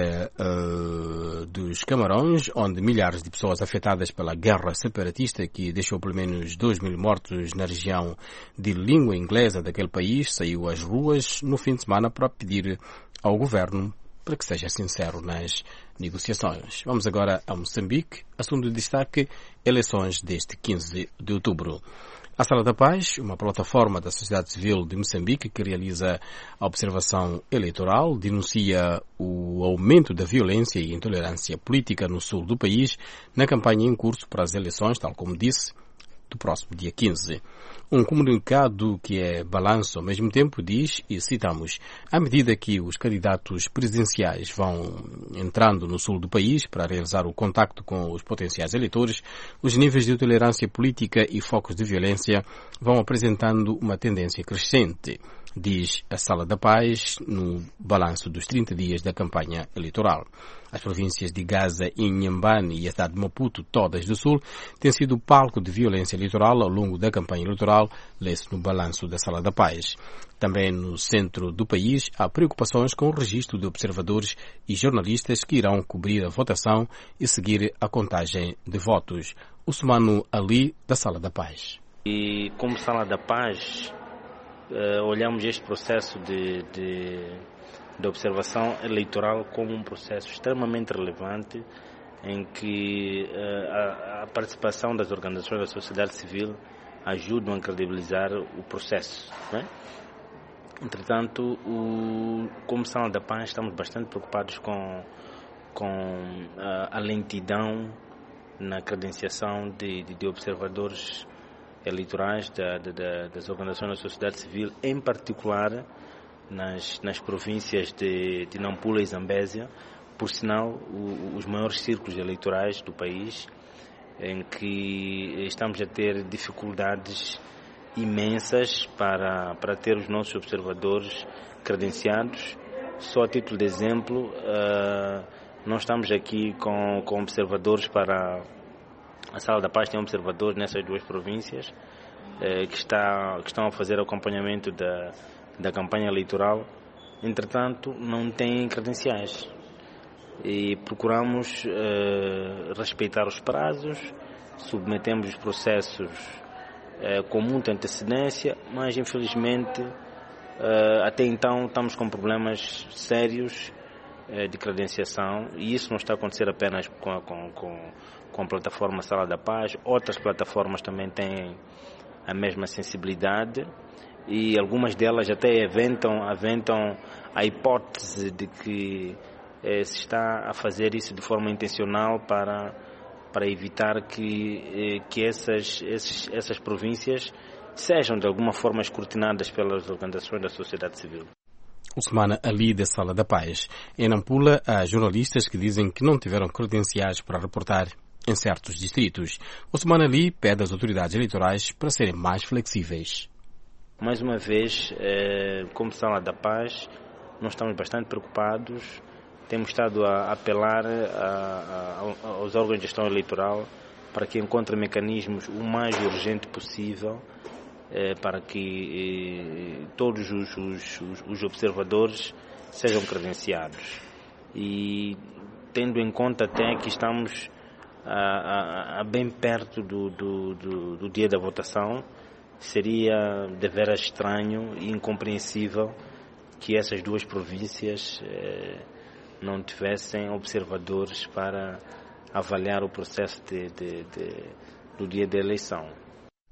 dos Camarões, onde milhares de pessoas afetadas pela guerra separatista que deixou pelo menos 2.000 mortos na região de língua inglesa daquele país, saiu às ruas no fim de semana para pedir ao governo para que seja sincero nas negociações. Vamos agora a Moçambique. Assunto de destaque, eleições deste 15 de outubro. A Sala da Paz, uma plataforma da sociedade civil de Moçambique que realiza a observação eleitoral, denuncia o aumento da violência e intolerância política no sul do país na campanha em curso para as eleições, tal como disse, do próximo dia 15. Um comunicado que é balanço ao mesmo tempo diz, e citamos, à medida que os candidatos presidenciais vão entrando no sul do país para realizar o contacto com os potenciais eleitores, os níveis de tolerância política e focos de violência vão apresentando uma tendência crescente, diz a Sala da Paz no balanço dos 30 dias da campanha eleitoral. As províncias de Gaza, Inhambane e a cidade de Maputo, todas do sul, têm sido palco de violência eleitoral ao longo da campanha eleitoral, lê-se no balanço da Sala da Paz. Também no centro do país há preocupações com o registro de observadores e jornalistas que irão cobrir a votação e seguir a contagem de votos. Usmano Ali, da Sala da Paz. E como Sala da Paz, olhamos este processo de observação eleitoral como um processo extremamente relevante em que a participação das organizações da sociedade civil ajudam a credibilizar o processo, né? Entretanto, como Sala da Paz, estamos bastante preocupados com a lentidão na credenciação de observadores eleitorais das organizações da sociedade civil, em particular nas províncias de Nampula e Zambésia, por sinal os maiores círculos eleitorais do país, em que estamos a ter dificuldades imensas para ter os nossos observadores credenciados. Só a título de exemplo, nós estamos aqui com observadores para a Sala da Paz, tem observadores nessas duas províncias que estão a fazer acompanhamento da campanha eleitoral. Entretanto, não têm credenciais e procuramos respeitar os prazos, submetemos os processos com muita antecedência, mas infelizmente até então estamos com problemas sérios de credenciação, e isso não está a acontecer apenas com a plataforma Sala da Paz. Outras plataformas também têm a mesma sensibilidade e algumas delas até aventam a hipótese de que se está a fazer isso de forma intencional para evitar que essas províncias sejam de alguma forma escrutinadas pelas organizações da sociedade civil. Usmano Ali, da Sala da Paz. Em Nampula, há jornalistas que dizem que não tiveram credenciais para reportar em certos distritos. Usmano Ali pede às autoridades eleitorais para serem mais flexíveis. Mais uma vez, como Sala da Paz, nós estamos bastante preocupados. Temos estado a apelar aos órgãos de gestão eleitoral para que encontrem mecanismos o mais urgente possível para que todos os observadores sejam credenciados. E tendo em conta até que estamos bem perto do dia da votação, seria deveras estranho e incompreensível que essas duas províncias não tivessem observadores para avaliar o processo do dia da eleição.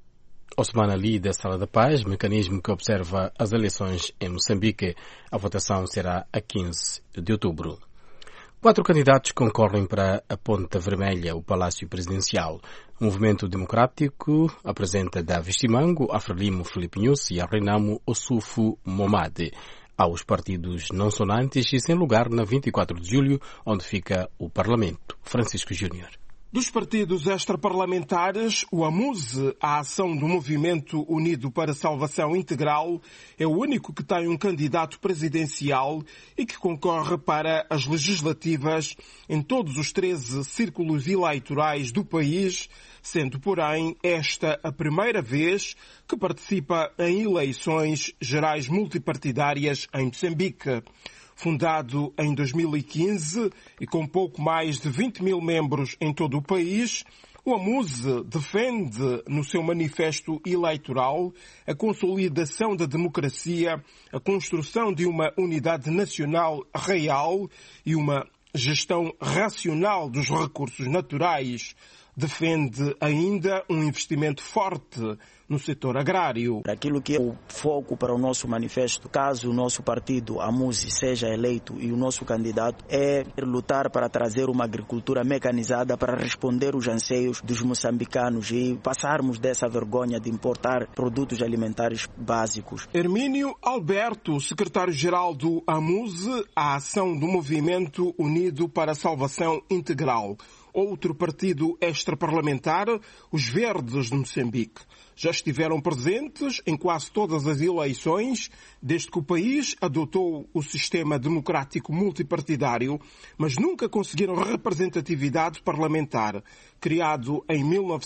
Osman Ali, da Sala da Paz, mecanismo que observa as eleições em Moçambique. A votação será a 15 de outubro. 4 candidatos concorrem para a Ponta Vermelha, o Palácio Presidencial. O Movimento Democrático apresenta Davi Simango, a Frelimo Filipe Nunes e a Renamo Ossufo Momade. Aos partidos não sonantes e sem lugar na 24 de julho, onde fica o Parlamento. Francisco Júnior. Dos partidos extraparlamentares, o AMUSE, a Ação do Movimento Unido para a Salvação Integral, é o único que tem um candidato presidencial e que concorre para as legislativas em todos os 13 círculos eleitorais do país, sendo, porém, esta a primeira vez que participa em eleições gerais multipartidárias em Moçambique. Fundado em 2015 e com pouco mais de 20 mil membros em todo o país, o AMUSE defende no seu manifesto eleitoral a consolidação da democracia, a construção de uma unidade nacional real e uma gestão racional dos recursos naturais. Defende ainda um investimento forte no setor agrário. Aquilo que é o foco para o nosso manifesto, caso o nosso partido, a MUSE, seja eleito e o nosso candidato, é lutar para trazer uma agricultura mecanizada para responder os anseios dos moçambicanos e passarmos dessa vergonha de importar produtos alimentares básicos. Hermínio Alberto, secretário-geral do AMUSE, a Ação do Movimento Unido para a Salvação Integral. Outro partido extraparlamentar, os Verdes de Moçambique. Já estiveram presentes em quase todas as eleições, desde que o país adotou o sistema democrático multipartidário, mas nunca conseguiram representatividade parlamentar. Criado em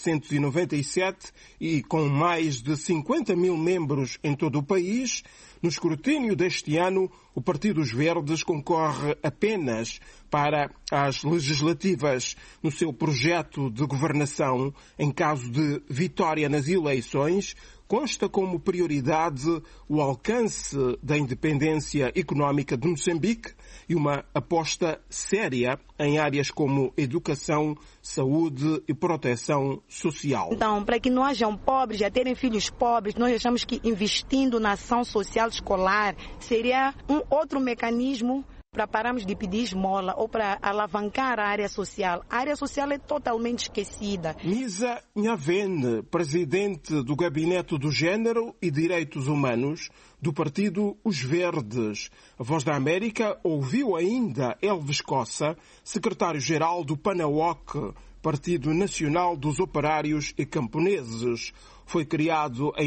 1997 e com mais de 50 mil membros em todo o país, no escrutínio deste ano, o Partido dos Verdes concorre apenas para as legislativas. No seu projeto de governação, em caso de vitória nas eleições, consta como prioridade o alcance da independência económica de Moçambique e uma aposta séria em áreas como educação, saúde e proteção social. Então, para que não hajam pobres, a terem filhos pobres, nós achamos que investindo na ação social escolar seria um outro mecanismo para pararmos de pedir esmola ou para alavancar a área social. A área social é totalmente esquecida. Nisa Nhavene, presidente do Gabinete do Gênero e Direitos Humanos do Partido Os Verdes. A Voz da América ouviu ainda Elvis Cossa, secretário-geral do PANAOC, Partido Nacional dos Operários e Camponeses. Foi criado em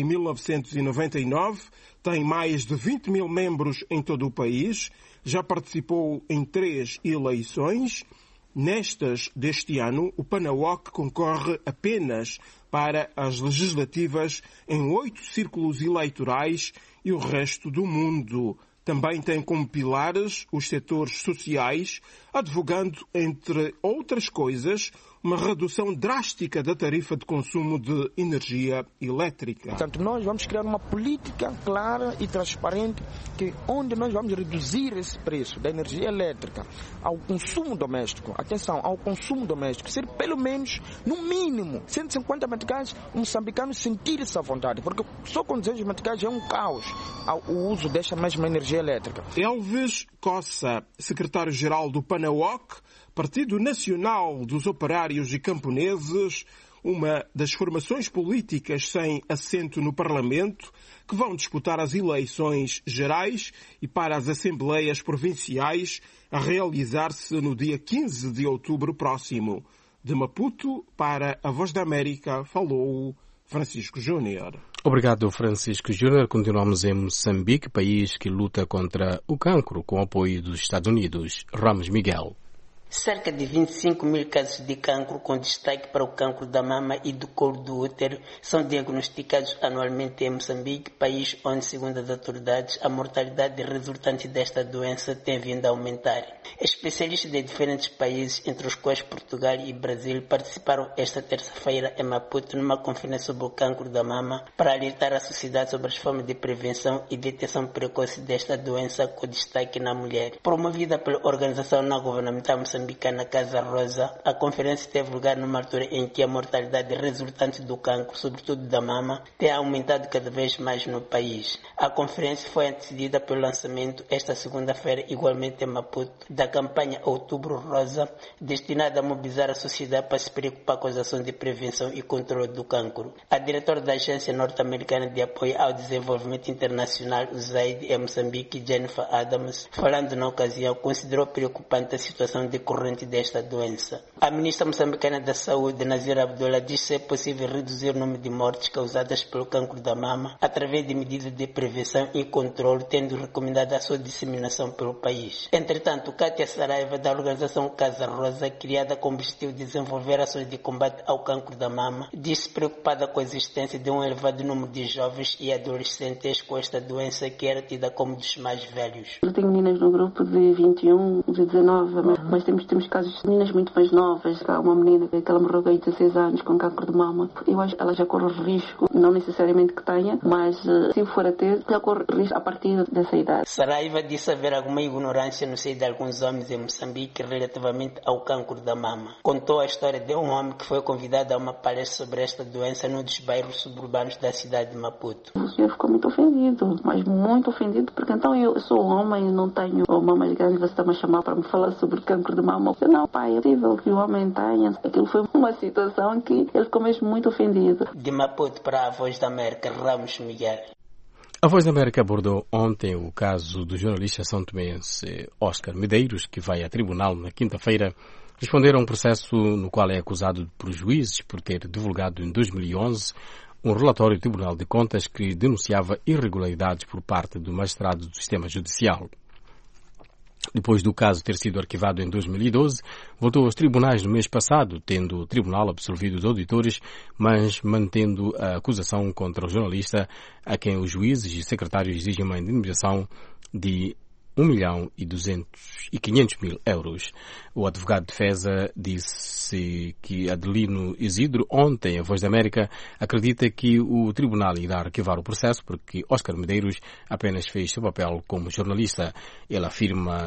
1999, tem mais de 20 mil membros em todo o país, já participou em 3 eleições. Nestas deste ano, o PANAOC concorre apenas para as legislativas em 8 círculos eleitorais e o resto do mundo. Também tem como pilares os setores sociais, advogando, entre outras coisas, uma redução drástica da tarifa de consumo de energia elétrica. Portanto, nós vamos criar uma política clara e transparente onde nós vamos reduzir esse preço da energia elétrica ao consumo doméstico. Atenção, ao consumo doméstico. Ser pelo menos, no mínimo, 150 meticais, o moçambicano sentir essa vontade. Porque só com 200 meticais é um caos o uso desta mesma energia elétrica. Elvis Cossa, secretário-geral do PANAOC, Partido Nacional dos Operários e Camponeses, uma das formações políticas sem assento no Parlamento, que vão disputar as eleições gerais e para as Assembleias Provinciais a realizar-se no dia 15 de outubro próximo. De Maputo, para a Voz da América, falou Francisco Júnior. Obrigado, Francisco Júnior. Continuamos em Moçambique, país que luta contra o cancro com o apoio dos Estados Unidos. Ramos Miguel. Cerca de 25 mil casos de cancro, com destaque para o cancro da mama e do colo do útero, são diagnosticados anualmente em Moçambique, país onde, segundo as autoridades, a mortalidade resultante desta doença tem vindo a aumentar. Especialistas de diferentes países, entre os quais Portugal e Brasil, participaram esta terça-feira em Maputo numa conferência sobre o cancro da mama para alertar a sociedade sobre as formas de prevenção e detecção precoce desta doença, com destaque na mulher. Promovida pela organização não governamental moçambicana moçambicana Casa Rosa, a conferência teve lugar numa altura em que a mortalidade resultante do cancro, sobretudo da mama, tem aumentado cada vez mais no país. A conferência foi antecedida pelo lançamento, esta segunda-feira, igualmente em Maputo, da campanha Outubro Rosa, destinada a mobilizar a sociedade para se preocupar com as ações de prevenção e controle do cancro. A diretora da Agência Norte-Americana de Apoio ao Desenvolvimento Internacional, USAID, em Moçambique, Jennifer Adams, falando na ocasião, considerou preocupante a situação decorrente desta doença. A ministra moçambicana da Saúde, Nazira Abdullah, diz ser possível reduzir o número de mortes causadas pelo cancro da mama através de medidas de prevenção e controle, tendo recomendado a sua disseminação pelo país. Entretanto, Kátia Saraiva, da organização Casa Rosa, criada com o objetivo de desenvolver ações de combate ao cancro da mama, diz-se preocupada com a existência de um elevado número de jovens e adolescentes com esta doença, que era tida como dos mais velhos. Eu tenho meninas no grupo de 21, de 19, mas temos casos de meninas muito mais novas. Há uma menina que ela morreu com 16 anos com cancro de mama. Eu acho que ela já corre risco, não necessariamente que tenha, mas se for a ter, já corre risco a partir dessa idade. Saraiva disse haver alguma ignorância no seio de alguns homens em Moçambique relativamente ao cancro da mama. Contou a história de um homem que foi convidado a uma palestra sobre esta doença num dos bairros suburbanos da cidade de Maputo. O senhor ficou muito ofendido, mas muito ofendido, porque então eu sou homem e não tenho mamas grandes, você está-me a chamar para me falar sobre cancro de mama. Eu, não, pai, é possível que o homem tenha. Aquilo foi uma situação que ele ficou mesmo muito ofendido. De Maputo para a Voz da América, Ramos Miguel. A Voz da América abordou ontem o caso do jornalista são-tomense Oscar Medeiros, que vai a tribunal na quinta-feira responder a um processo no qual é acusado por juízes por ter divulgado em 2011 um relatório do Tribunal de Contas que denunciava irregularidades por parte do magistrado do sistema judicial. Depois do caso ter sido arquivado em 2012, voltou aos tribunais no mês passado, tendo o tribunal absolvido os auditores, mas mantendo a acusação contra o jornalista, a quem os juízes e secretários exigem uma indemnização de 1.200.500.000 euros. O advogado de defesa disse que Adelino Isidro, ontem, a Voz da América, acredita que o tribunal irá arquivar o processo porque Oscar Medeiros apenas fez seu papel como jornalista. Ele afirma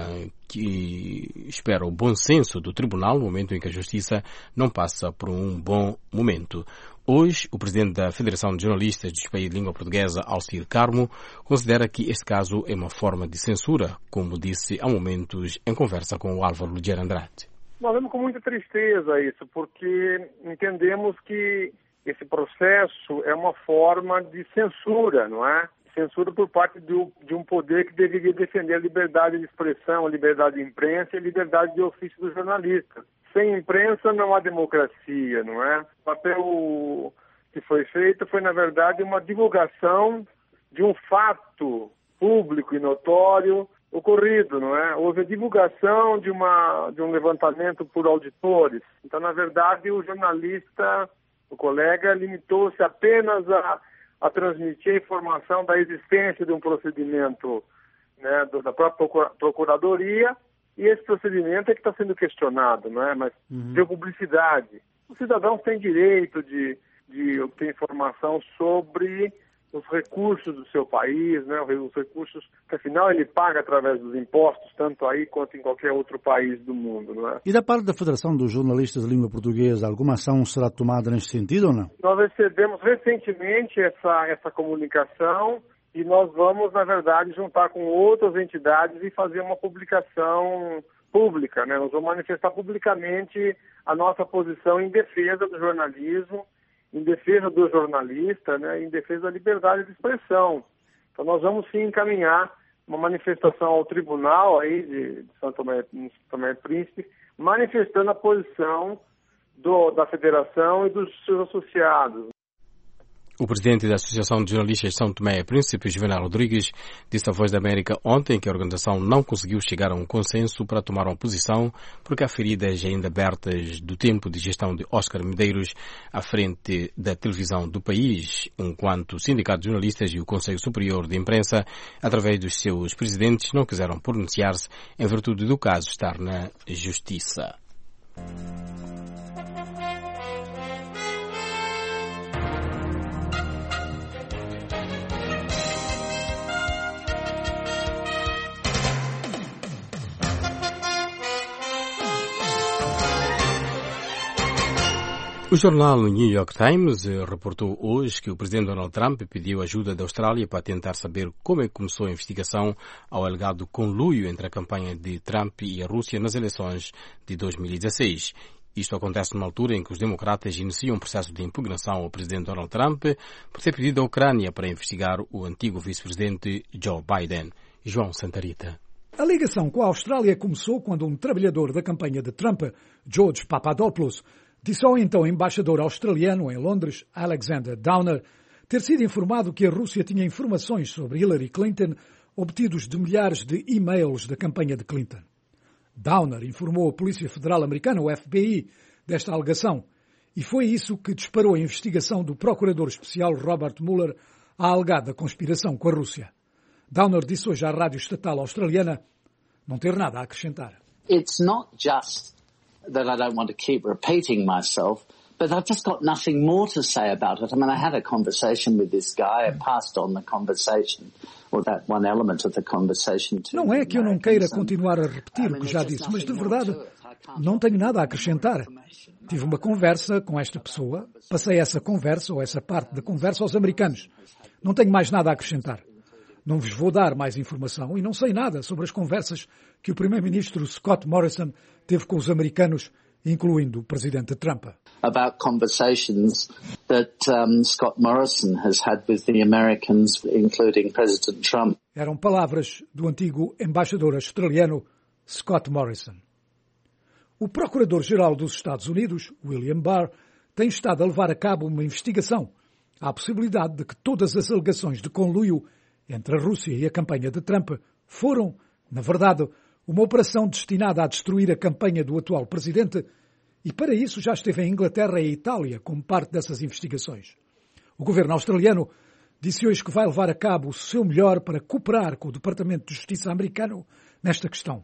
que espera o bom senso do tribunal no momento em que a justiça não passa por um bom momento. Hoje, o presidente da Federação de Jornalistas dos Países de Língua Portuguesa, Alcir Carmo, considera que este caso é uma forma de censura, como disse há momentos em conversa com o Álvaro Ligeiro Andrade. Nós vemos com muita tristeza isso, porque entendemos que esse processo é uma forma de censura, não é? Censura por parte de um poder que deveria defender a liberdade de expressão, a liberdade de imprensa e a liberdade de ofício do jornalista. Sem imprensa não há democracia, não é? O papel que foi feito foi, na verdade, uma divulgação de um fato público e notório ocorrido, não é? Houve a divulgação de um levantamento por auditores. Então, na verdade, o jornalista, o colega, limitou-se apenas a transmitir a informação da existência de um procedimento, né, da própria procuradoria. E esse procedimento é que está sendo questionado, não é? Mas deu publicidade. Os cidadãos têm direito de obter informação sobre os recursos do seu país, né? Os recursos que, afinal, ele paga através dos impostos, tanto aí quanto em qualquer outro país do mundo, não é? E da parte da Federação dos Jornalistas de Língua Portuguesa, alguma ação será tomada neste sentido ou não? Nós recebemos recentemente essa comunicação. E nós vamos, na verdade, juntar com outras entidades e fazer uma publicação pública, né? Nós vamos manifestar publicamente a nossa posição em defesa do jornalismo, em defesa do jornalista, né? Em defesa da liberdade de expressão. Então nós vamos sim encaminhar uma manifestação ao tribunal aí de São Tomé e Príncipe, manifestando a posição da federação e dos seus associados. O presidente da Associação de Jornalistas de São Tomé e Príncipe, Juvenal Rodrigues, disse à Voz da América ontem que a organização não conseguiu chegar a um consenso para tomar uma posição porque há feridas ainda abertas do tempo de gestão de Oscar Medeiros à frente da televisão do país, enquanto o Sindicato de Jornalistas e o Conselho Superior de Imprensa, através dos seus presidentes, não quiseram pronunciar-se em virtude do caso estar na Justiça. O jornal New York Times reportou hoje que o presidente Donald Trump pediu ajuda da Austrália para tentar saber como é que começou a investigação ao alegado conluio entre a campanha de Trump e a Rússia nas eleições de 2016. Isto acontece numa altura em que os democratas iniciam um processo de impugnação ao presidente Donald Trump por ter pedido à Ucrânia para investigar o antigo vice-presidente Joe Biden. João Santarita. A ligação com a Austrália começou quando um trabalhador da campanha de Trump, George Papadopoulos, disse ao então embaixador australiano em Londres, Alexander Downer, ter sido informado que a Rússia tinha informações sobre Hillary Clinton obtidos de milhares de e-mails da campanha de Clinton. Downer informou a Polícia Federal Americana, o FBI, desta alegação, e foi isso que disparou a investigação do procurador especial Robert Mueller à alegada conspiração com a Rússia. Downer disse hoje à rádio estatal australiana não ter nada a acrescentar. It's not just that I don't want to keep repeating myself, but I've just got nothing more to say about it. I mean, I had a conversation with this guy, I passed on the conversation, or that one element of the conversation to... Não é que eu não queira continuar a repetir o que já disse, mas de verdade não tenho nada a acrescentar. Tive uma conversa com esta pessoa, passei essa conversa, ou essa parte da conversa, aos americanos. Não tenho mais nada a acrescentar. Não vos vou dar mais informação e não sei nada sobre as conversas que o primeiro-ministro Scott Morrison teve com os americanos, incluindo o presidente Trump. About conversations that Scott Morrison has had with the Americans, including President Trump. Eram palavras do antigo embaixador australiano Scott Morrison. O Procurador-Geral dos Estados Unidos, William Barr, tem estado a levar a cabo uma investigação à possibilidade de que todas as alegações de conluio entre a Rússia e a campanha de Trump foram, na verdade, uma operação destinada a destruir a campanha do atual presidente e para isso já esteve em Inglaterra e Itália como parte dessas investigações. O governo australiano disse hoje que vai levar a cabo o seu melhor para cooperar com o Departamento de Justiça americano nesta questão.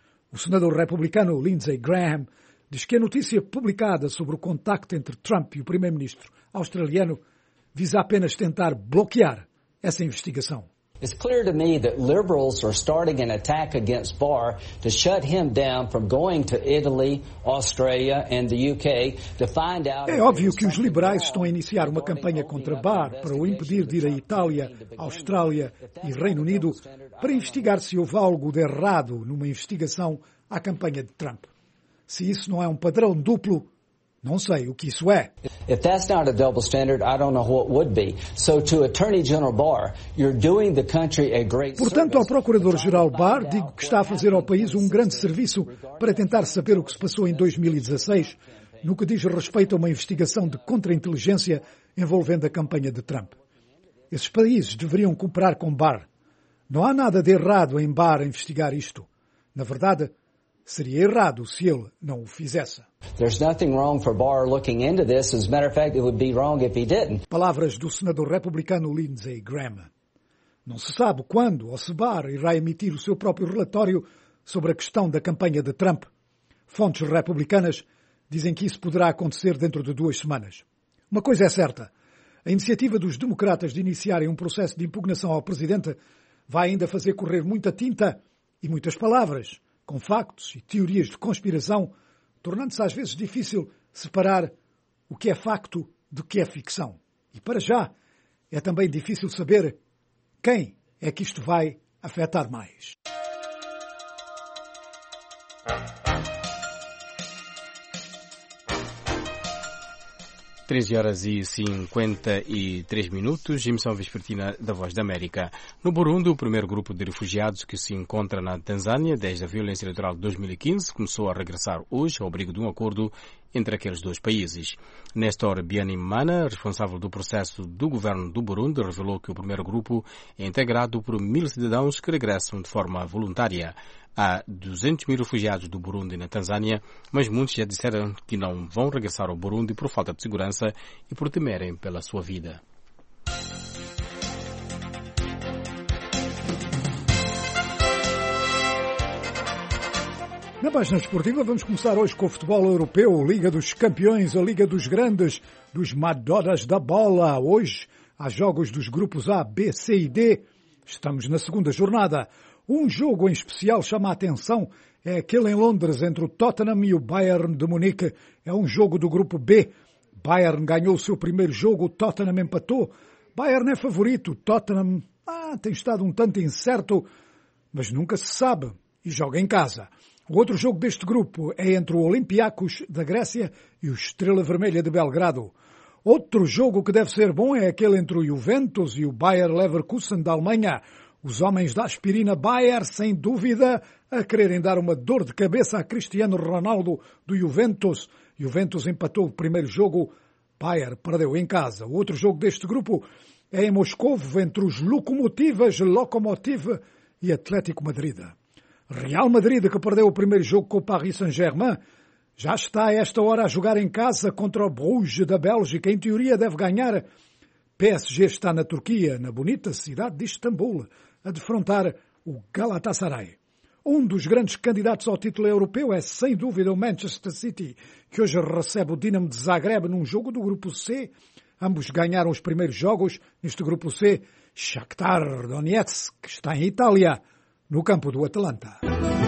O senador republicano Lindsey Graham diz que a notícia publicada sobre o contacto entre Trump e o primeiro-ministro australiano visa apenas tentar bloquear essa investigação. It's clear to me that liberals are starting an attack against Barr to shut him down from going to Italy, Australia and the UK to find out. É óbvio que os liberais estão a iniciar uma campanha contra Barr para o impedir de ir à Itália, Austrália e Reino Unido para investigar se houve algo de errado numa investigação à campanha de Trump. Se isso não é um padrão duplo, não sei o que isso é. If that's not a double standard, I don't know what would be. So to Attorney General Barr, you're doing the country a great service. Portanto, ao Procurador-Geral Barr, digo que está a fazer ao país um grande serviço para tentar saber o que se passou em 2016, no que diz respeito a uma investigação de contra-inteligência envolvendo a campanha de Trump. Esses países deveriam cooperar com Barr. Não há nada de errado em Barr investigar isto. Na verdade, seria errado se ele não o fizesse. There's nothing wrong for Barr looking into this. As a matter of fact, it would be wrong if he didn't. Palavras do senador republicano Lindsey Graham. Não se sabe quando ou se Barr irá emitir o seu próprio relatório sobre a questão da campanha de Trump. Fontes republicanas dizem que isso poderá acontecer dentro de 2 semanas. Uma coisa é certa. A iniciativa dos democratas de iniciarem um processo de impugnação ao presidente vai ainda fazer correr muita tinta e muitas palavras, com factos e teorias de conspiração, tornando-se às vezes difícil separar o que é facto do que é ficção. E para já, é também difícil saber quem é que isto vai afetar mais. Horas e 53 minutos, emissão vespertina da Voz da América. No Burundi, o primeiro grupo de refugiados que se encontra na Tanzânia desde a violência eleitoral de 2015 começou a regressar hoje ao abrigo de um acordo entre aqueles 2 países. Nestor Bianimana, responsável do processo do governo do Burundi, revelou que o primeiro grupo é integrado por 1.000 cidadãos que regressam de forma voluntária. Há 200 mil refugiados do Burundi na Tanzânia, mas muitos já disseram que não vão regressar ao Burundi por falta de segurança e por temerem pela sua vida. Na página desportiva vamos começar hoje com o futebol europeu, Liga dos Campeões, a Liga dos Grandes, dos Madoras da Bola. Hoje há jogos dos grupos A, B, C e D. Estamos na segunda jornada. Um jogo em especial chama a atenção, é aquele em Londres entre o Tottenham e o Bayern de Munique. É um jogo do grupo B. Bayern ganhou o seu primeiro jogo, o Tottenham empatou. Bayern é favorito, Tottenham tem estado um tanto incerto, mas nunca se sabe, e joga em casa. O outro jogo deste grupo é entre o Olympiacos da Grécia e o Estrela Vermelha de Belgrado. Outro jogo que deve ser bom é aquele entre o Juventus e o Bayer Leverkusen da Alemanha. Os homens da aspirina Bayer, sem dúvida, a quererem dar uma dor de cabeça a Cristiano Ronaldo do Juventus. Juventus empatou o primeiro jogo, Bayer perdeu em casa. O outro jogo deste grupo é em Moscovo, entre os Lokomotiv e Atlético Madrid. Real Madrid, que perdeu o primeiro jogo com o Paris Saint-Germain, já está a esta hora a jogar em casa contra o Bruges da Bélgica. Em teoria deve ganhar. PSG está na Turquia, na bonita cidade de Istambul, a defrontar o Galatasaray. Um dos grandes candidatos ao título europeu é, sem dúvida, o Manchester City, que hoje recebe o Dinamo de Zagreb num jogo do Grupo C. Ambos ganharam os primeiros jogos neste Grupo C. Shakhtar Donetsk, que está em Itália, no campo do Atalanta.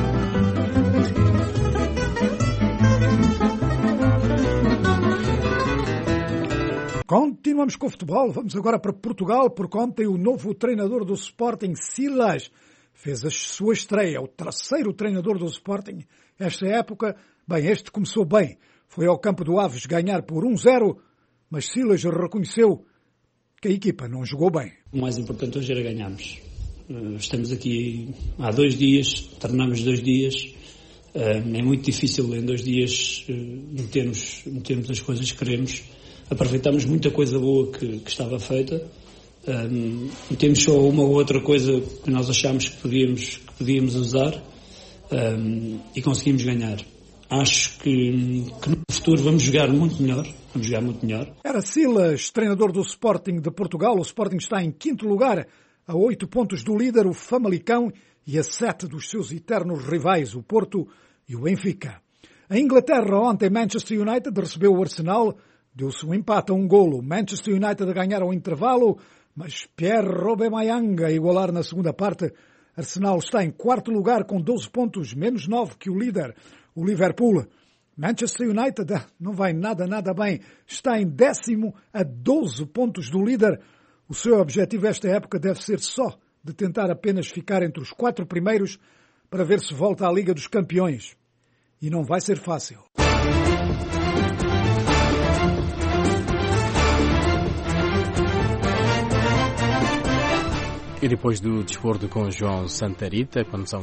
Continuamos com o futebol. Vamos agora para Portugal, porque ontem o novo treinador do Sporting, Silas, fez a sua estreia, o terceiro treinador do Sporting esta época. Bem, este começou bem. Foi ao campo do Aves ganhar por 1-0, mas Silas reconheceu que a equipa não jogou bem. O mais importante hoje era ganharmos. Estamos aqui há 2 dias, treinamos 2 dias. É muito difícil em 2 dias metermos as coisas que queremos. Aproveitámos muita coisa boa que estava feita. Temos só uma ou outra coisa que nós achámos que podíamos usar e conseguimos ganhar. Acho que no futuro vamos jogar muito melhor. Era Silas, treinador do Sporting de Portugal. O Sporting está em 5º lugar, a 8 pontos do líder, o Famalicão, e a 7 dos seus eternos rivais, o Porto e o Benfica. Em Inglaterra, ontem, Manchester United recebeu o Arsenal. Deu-se um empate a 1-golo. Manchester United a ganhar ao intervalo, mas Pierre Aubameyang a igualar na segunda parte. Arsenal está em 4º lugar com 12 pontos, menos 9 que o líder, o Liverpool. Manchester United não vai nada bem. Está em 10º a 12 pontos do líder. O seu objetivo esta época deve ser só de tentar apenas ficar entre os 4 primeiros para ver se volta à Liga dos Campeões. E não vai ser fácil. E depois do desporto com João Santarita, quando são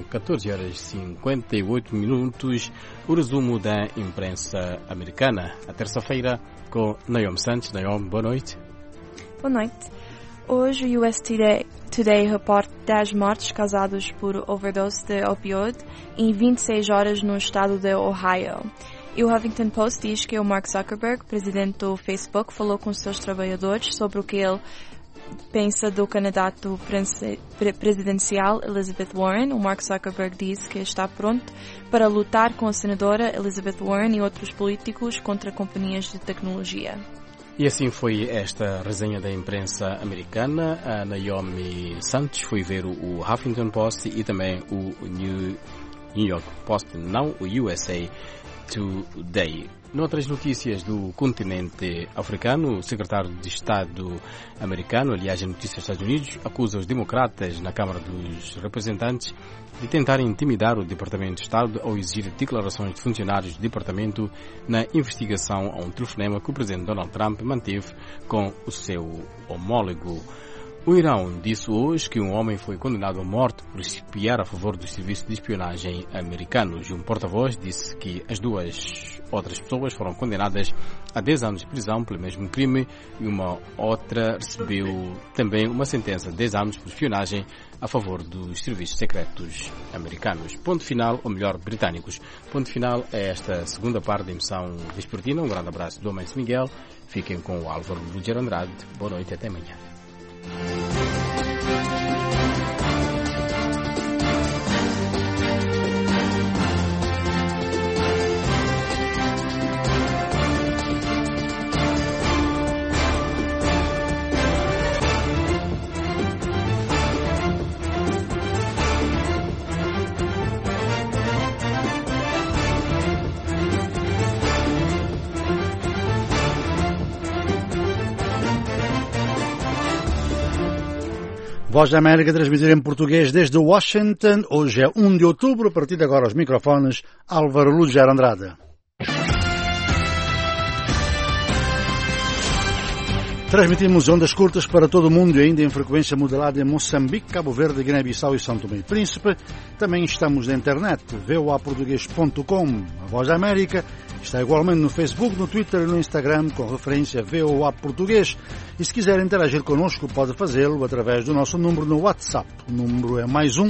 14h58, o resumo da imprensa americana. A terça-feira com Naomi Santos. Naomi, boa noite. Boa noite. Hoje o US Today reporta 10 mortes causadas por overdose de opioide em 26 horas no estado de Ohio. E o Huffington Post diz que o Mark Zuckerberg, presidente do Facebook, falou com seus trabalhadores sobre o que ele pensa do candidato presidencial Elizabeth Warren. O Mark Zuckerberg diz que está pronto para lutar com a senadora Elizabeth Warren e outros políticos contra companhias de tecnologia. E assim foi esta resenha da imprensa americana. A Naomi Santos foi ver o Huffington Post e também o New York Post, não o USA Today. Noutras notícias do continente africano, o secretário de Estado americano, aliás, a notícia dos Estados Unidos, acusa os democratas na Câmara dos Representantes de tentarem intimidar o Departamento de Estado ao exigir declarações de funcionários do Departamento na investigação a um telefonema que o presidente Donald Trump manteve com o seu homólogo. O Irão disse hoje que um homem foi condenado à morte por espiar a favor do serviço de espionagem americanos. Um porta-voz disse que as 2 outras pessoas foram condenadas a 10 anos de prisão pelo mesmo crime e uma outra recebeu também uma sentença de 10 anos por espionagem a favor dos serviços secretos americanos. Ponto final, ou melhor, britânicos. Ponto final a esta segunda parte da emissão vespertina. Um grande abraço do Amancio Miguel. Fiquem com o Álvaro Lúger Andrade. Boa noite e até amanhã. Voz da América, transmitir em português desde Washington. Hoje é 1 de outubro. A partir de agora, aos microfones, Álvaro Luger Andrade. Transmitimos ondas curtas para todo o mundo e ainda em frequência modulada em Moçambique, Cabo Verde, Guiné-Bissau e São Tomé e Príncipe. Também estamos na internet, voaportugues.com. A Voz da América está igualmente no Facebook, no Twitter e no Instagram com referência VOA Português. E se quiser interagir connosco, pode fazê-lo através do nosso número no WhatsApp. O número é +1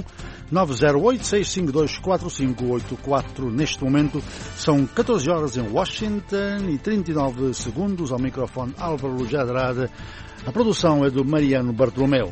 908-652-4584. Neste momento são 14 horas em Washington e 39 segundos. Ao microfone Álvaro Luger Andrade. A produção é do Mariano Bartolomeu.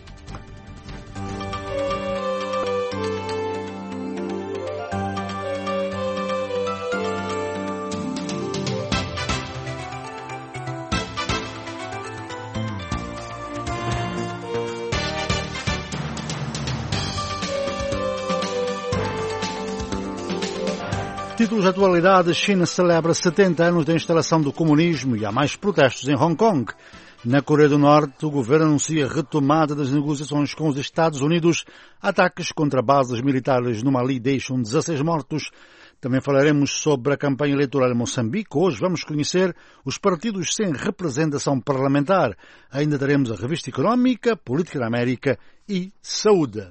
Títulos de atualidade: China celebra 70 anos da instalação do comunismo e há mais protestos em Hong Kong. Na Coreia do Norte, o governo anuncia retomada das negociações com os Estados Unidos. Ataques contra bases militares no Mali deixam 16 mortos. Também falaremos sobre a campanha eleitoral em Moçambique. Hoje vamos conhecer os partidos sem representação parlamentar. Ainda teremos a revista económica, política da América e saúde.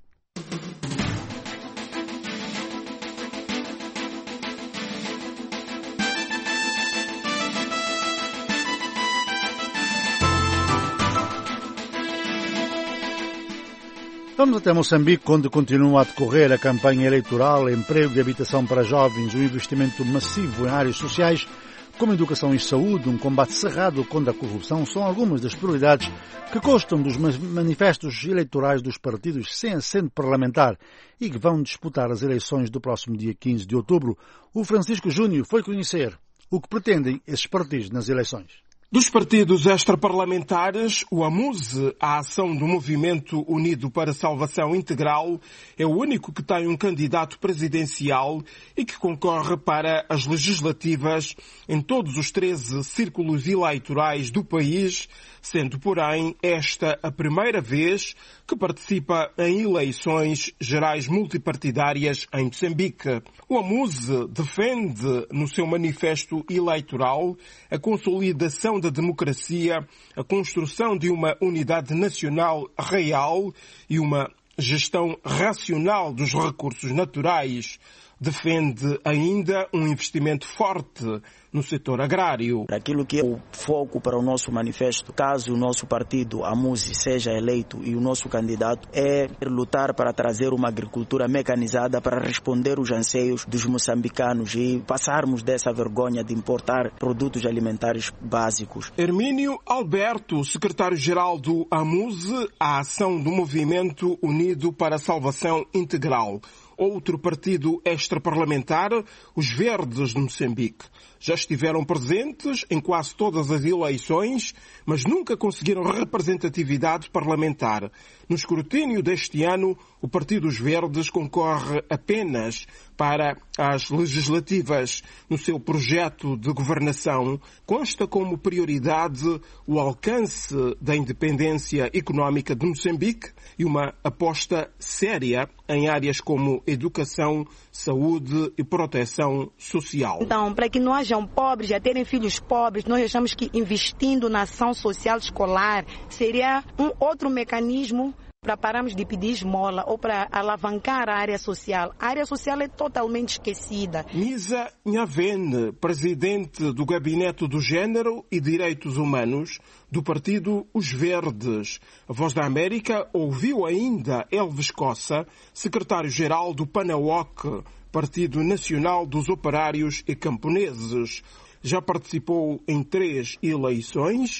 Vamos até Moçambique, onde continua a decorrer a campanha eleitoral, emprego e habitação para jovens, um investimento massivo em áreas sociais, como educação e saúde, um combate cerrado contra a corrupção, são algumas das prioridades que constam dos manifestos eleitorais dos partidos sem assento parlamentar e que vão disputar as eleições do próximo dia 15 de outubro. O Francisco Júnior foi conhecer o que pretendem esses partidos nas eleições. Dos partidos extraparlamentares, o AMUSE, a ação do Movimento Unido para a Salvação Integral, é o único que tem um candidato presidencial e que concorre para as legislativas em todos os 13 círculos eleitorais do país, sendo, porém, esta a primeira vez que participa em eleições gerais multipartidárias em Moçambique. O AMUSE defende, no seu manifesto eleitoral, a consolidação da democracia, a construção de uma unidade nacional real e uma gestão racional dos recursos naturais. Defende ainda um investimento forte no setor agrário. Aquilo que é o foco para o nosso manifesto, caso o nosso partido, a MUSI, seja eleito e o nosso candidato, é lutar para trazer uma agricultura mecanizada para responder os anseios dos moçambicanos e passarmos dessa vergonha de importar produtos alimentares básicos. Hermínio Alberto, secretário-geral do AMUSE, a ação do Movimento Unido para a Salvação Integral. Outro partido extraparlamentar, os Verdes de Moçambique. Já estiveram presentes em quase todas as eleições, mas nunca conseguiram representatividade parlamentar. No escrutínio deste ano, o Partido dos Verdes concorre apenas para as legislativas. No seu projeto de governação, consta como prioridade o alcance da independência económica de Moçambique e uma aposta séria em áreas como educação, saúde e proteção social. Então, para que não hajam pobres, a terem filhos pobres, nós achamos que investindo na ação social escolar seria um outro mecanismo para pararmos de pedir esmola ou para alavancar a área social. A área social é totalmente esquecida. Nisa Nhavene, presidente do Gabinete do Gênero e Direitos Humanos do Partido Os Verdes. A Voz da América ouviu ainda Elvis Cossa, secretário-geral do PANAOC, Partido Nacional dos Operários e Camponeses. Já participou em 3 eleições.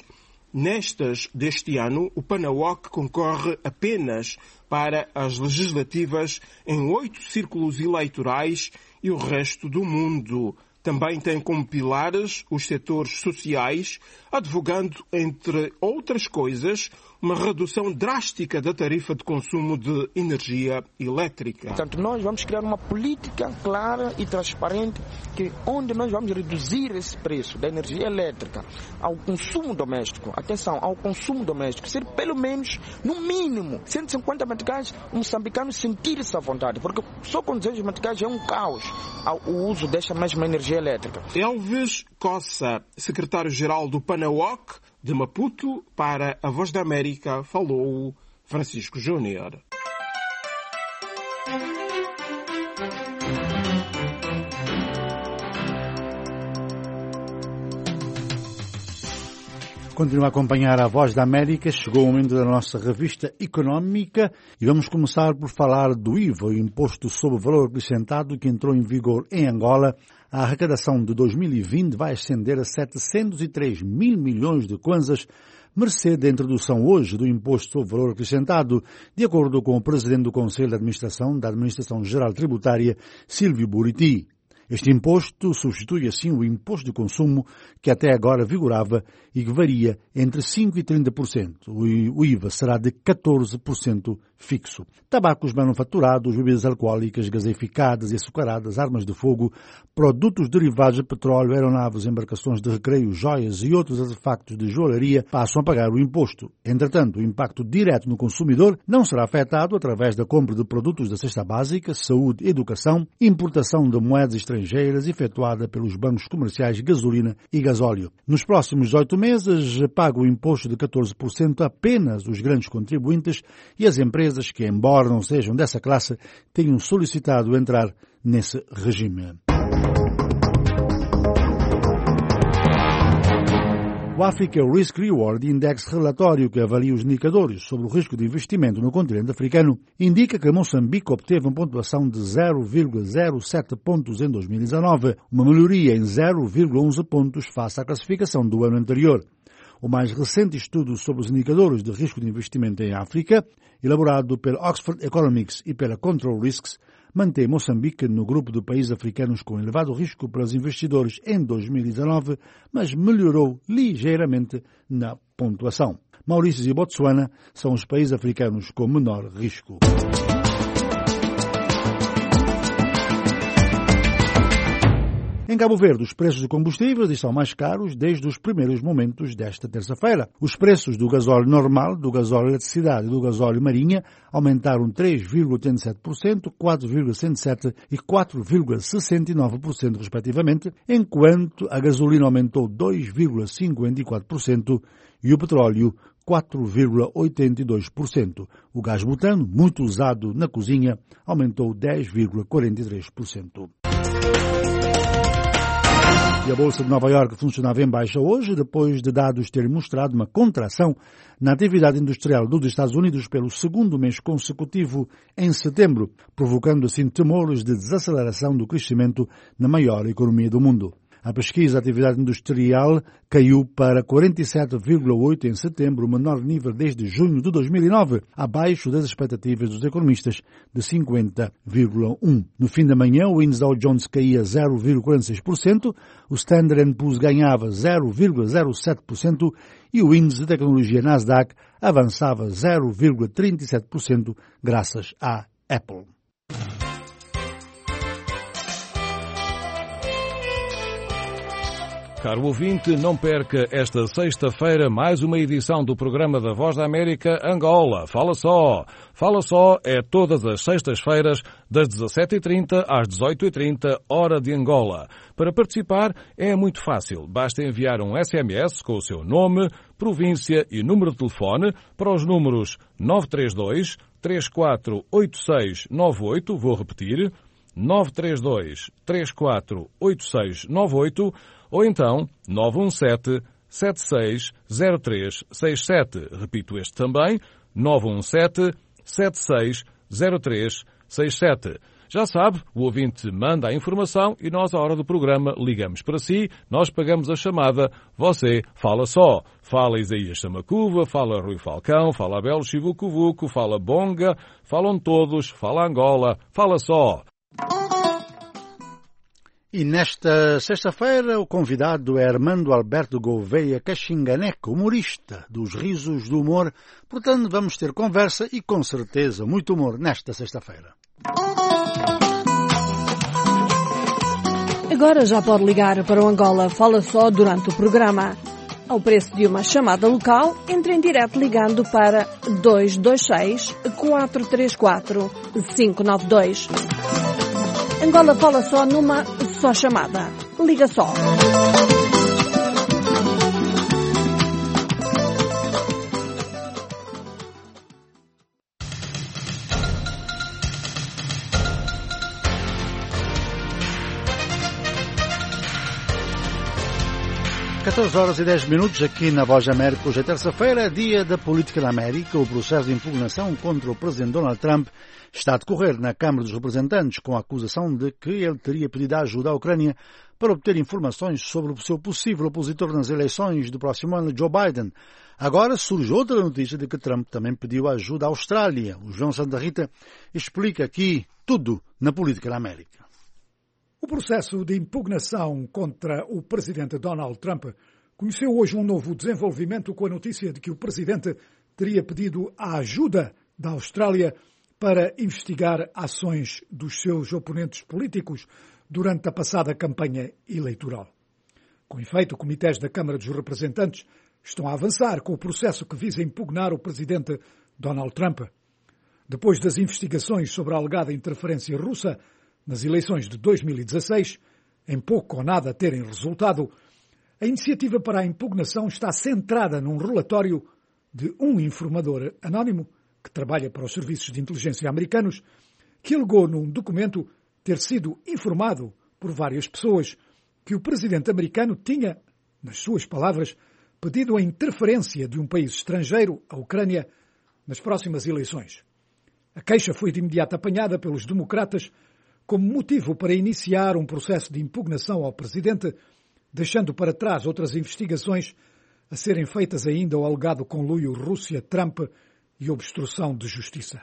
Nestas deste ano, o PANAOC concorre apenas para as legislativas em 8 círculos eleitorais e o resto do mundo. Também tem como pilares os setores sociais, advogando, entre outras coisas, uma redução drástica da tarifa de consumo de energia elétrica. Portanto, nós vamos criar uma política clara e transparente onde nós vamos reduzir esse preço da energia elétrica ao consumo doméstico. Atenção, ao consumo doméstico. Ser pelo menos, no mínimo, 150 meticais, o moçambicano sentir-se à vontade. Porque só com 200 meticais é um caos o uso desta mesma energia elétrica. Elvis Cossa, secretário-geral do PANAOC de Maputo, para a Voz da América, falou Francisco Júnior. Continua a acompanhar a Voz da América. Chegou o momento da nossa revista económica e vamos começar por falar do IVA, o Imposto sobre o Valor Acrescentado, que entrou em vigor em Angola. A arrecadação de 2020 vai ascender a 703 mil milhões de kwanzas, mercê da introdução hoje do Imposto sobre o Valor Acrescentado, de acordo com o Presidente do Conselho de Administração da Administração Geral Tributária, Silvio Buriti. Este imposto substitui assim o imposto de consumo que até agora vigorava e que varia entre 5% e 30%. O IVA será de 14% fixo. Tabacos manufaturados, bebidas alcoólicas, gaseificadas e açucaradas, armas de fogo, produtos derivados de petróleo, aeronaves, embarcações de recreio, joias e outros artefactos de joalharia passam a pagar o imposto. Entretanto, o impacto direto no consumidor não será afetado através da compra de produtos da cesta básica, saúde e educação, importação de moedas estrangeiras efetuada pelos bancos comerciais de gasolina e gasóleo. Nos próximos 18 meses, paga o imposto de 14% apenas os grandes contribuintes e as empresas que, embora não sejam dessa classe, tenham solicitado entrar nesse regime. O Africa Risk Reward Index, relatório que avalia os indicadores sobre o risco de investimento no continente africano, indica que Moçambique obteve uma pontuação de 0,07 pontos em 2019, uma melhoria em 0,11 pontos face à classificação do ano anterior. O mais recente estudo sobre os indicadores de risco de investimento em África, elaborado pela Oxford Economics e pela Control Risks, mantém Moçambique no grupo de países africanos com elevado risco para os investidores em 2019, mas melhorou ligeiramente na pontuação. Maurícios e Botsuana são os países africanos com menor risco. Em Cabo Verde, os preços de combustíveis estão mais caros desde os primeiros momentos desta terça-feira. Os preços do gasóleo normal, do gasóleo eletricidade e do gasóleo marinha aumentaram 3,87%, 4,107% e 4,69% respectivamente, enquanto a gasolina aumentou 2,54% e o petróleo 4,82%. O gás butano, muito usado na cozinha, aumentou 10,43%. E a Bolsa de Nova Iorque funcionava em baixa hoje, depois de dados terem mostrado uma contração na atividade industrial dos Estados Unidos pelo segundo mês consecutivo em setembro, provocando assim temores de desaceleração do crescimento na maior economia do mundo. A pesquisa de atividade industrial caiu para 47,8 em setembro, o menor nível desde junho de 2009, abaixo das expectativas dos economistas de 50,1. No fim da manhã, o índice Dow Jones caía 0,46%, o Standard & Poor's ganhava 0,07% e o índice de tecnologia Nasdaq avançava 0,37% graças à Apple. Caro ouvinte, não perca esta sexta-feira mais uma edição do programa da Voz da América Angola. Fala só! Fala só é todas as sextas-feiras das 17h30 às 18h30, hora de Angola. Para participar é muito fácil. Basta enviar um SMS com o seu nome, província e número de telefone para os números 932 348698, vou repetir, 932 348698, ou então 917-760367. Repito este também, 917-760367. Já sabe, o ouvinte manda a informação e nós, à hora do programa, ligamos para si, nós pagamos a chamada, você fala só. Fala Isaías Samacuva, fala Rui Falcão, fala Abel Chivucuvuco, fala Bonga, falam todos, fala Angola, fala só. E nesta sexta-feira o convidado é Armando Alberto Gouveia Caxinganeco, humorista dos Risos do Humor. Portanto, vamos ter conversa e, com certeza, muito humor nesta sexta-feira. Agora já pode ligar para o Angola Fala Só durante o programa. Ao preço de uma chamada local, entre em direto ligando para 226-434-592. Angola Fala Só numa só chamada. Liga só. 14 horas e 10 minutos aqui na Voz da América. Hoje é terça-feira, dia da política da América. O processo de impugnação contra o presidente Donald Trump está a decorrer na Câmara dos Representantes com a acusação de que ele teria pedido ajuda à Ucrânia para obter informações sobre o seu possível opositor nas eleições do próximo ano, Joe Biden. Agora surge outra notícia de que Trump também pediu ajuda à Austrália. O João Santa Rita explica aqui tudo na política da América. O processo de impugnação contra o presidente Donald Trump conheceu hoje um novo desenvolvimento com a notícia de que o presidente teria pedido a ajuda da Austrália para investigar ações dos seus oponentes políticos durante a passada campanha eleitoral. Com efeito, comitês da Câmara dos Representantes estão a avançar com o processo que visa impugnar o presidente Donald Trump. Depois das investigações sobre a alegada interferência russa nas eleições de 2016, em pouco ou nada terem resultado, a iniciativa para a impugnação está centrada num relatório de um informador anónimo que trabalha para os serviços de inteligência americanos, que alegou num documento ter sido informado por várias pessoas que o presidente americano tinha, nas suas palavras, pedido a interferência de um país estrangeiro, a Ucrânia, nas próximas eleições. A queixa foi de imediato apanhada pelos democratas como motivo para iniciar um processo de impugnação ao presidente, deixando para trás outras investigações a serem feitas ainda ao alegado conluio Rússia-Trump e obstrução de justiça.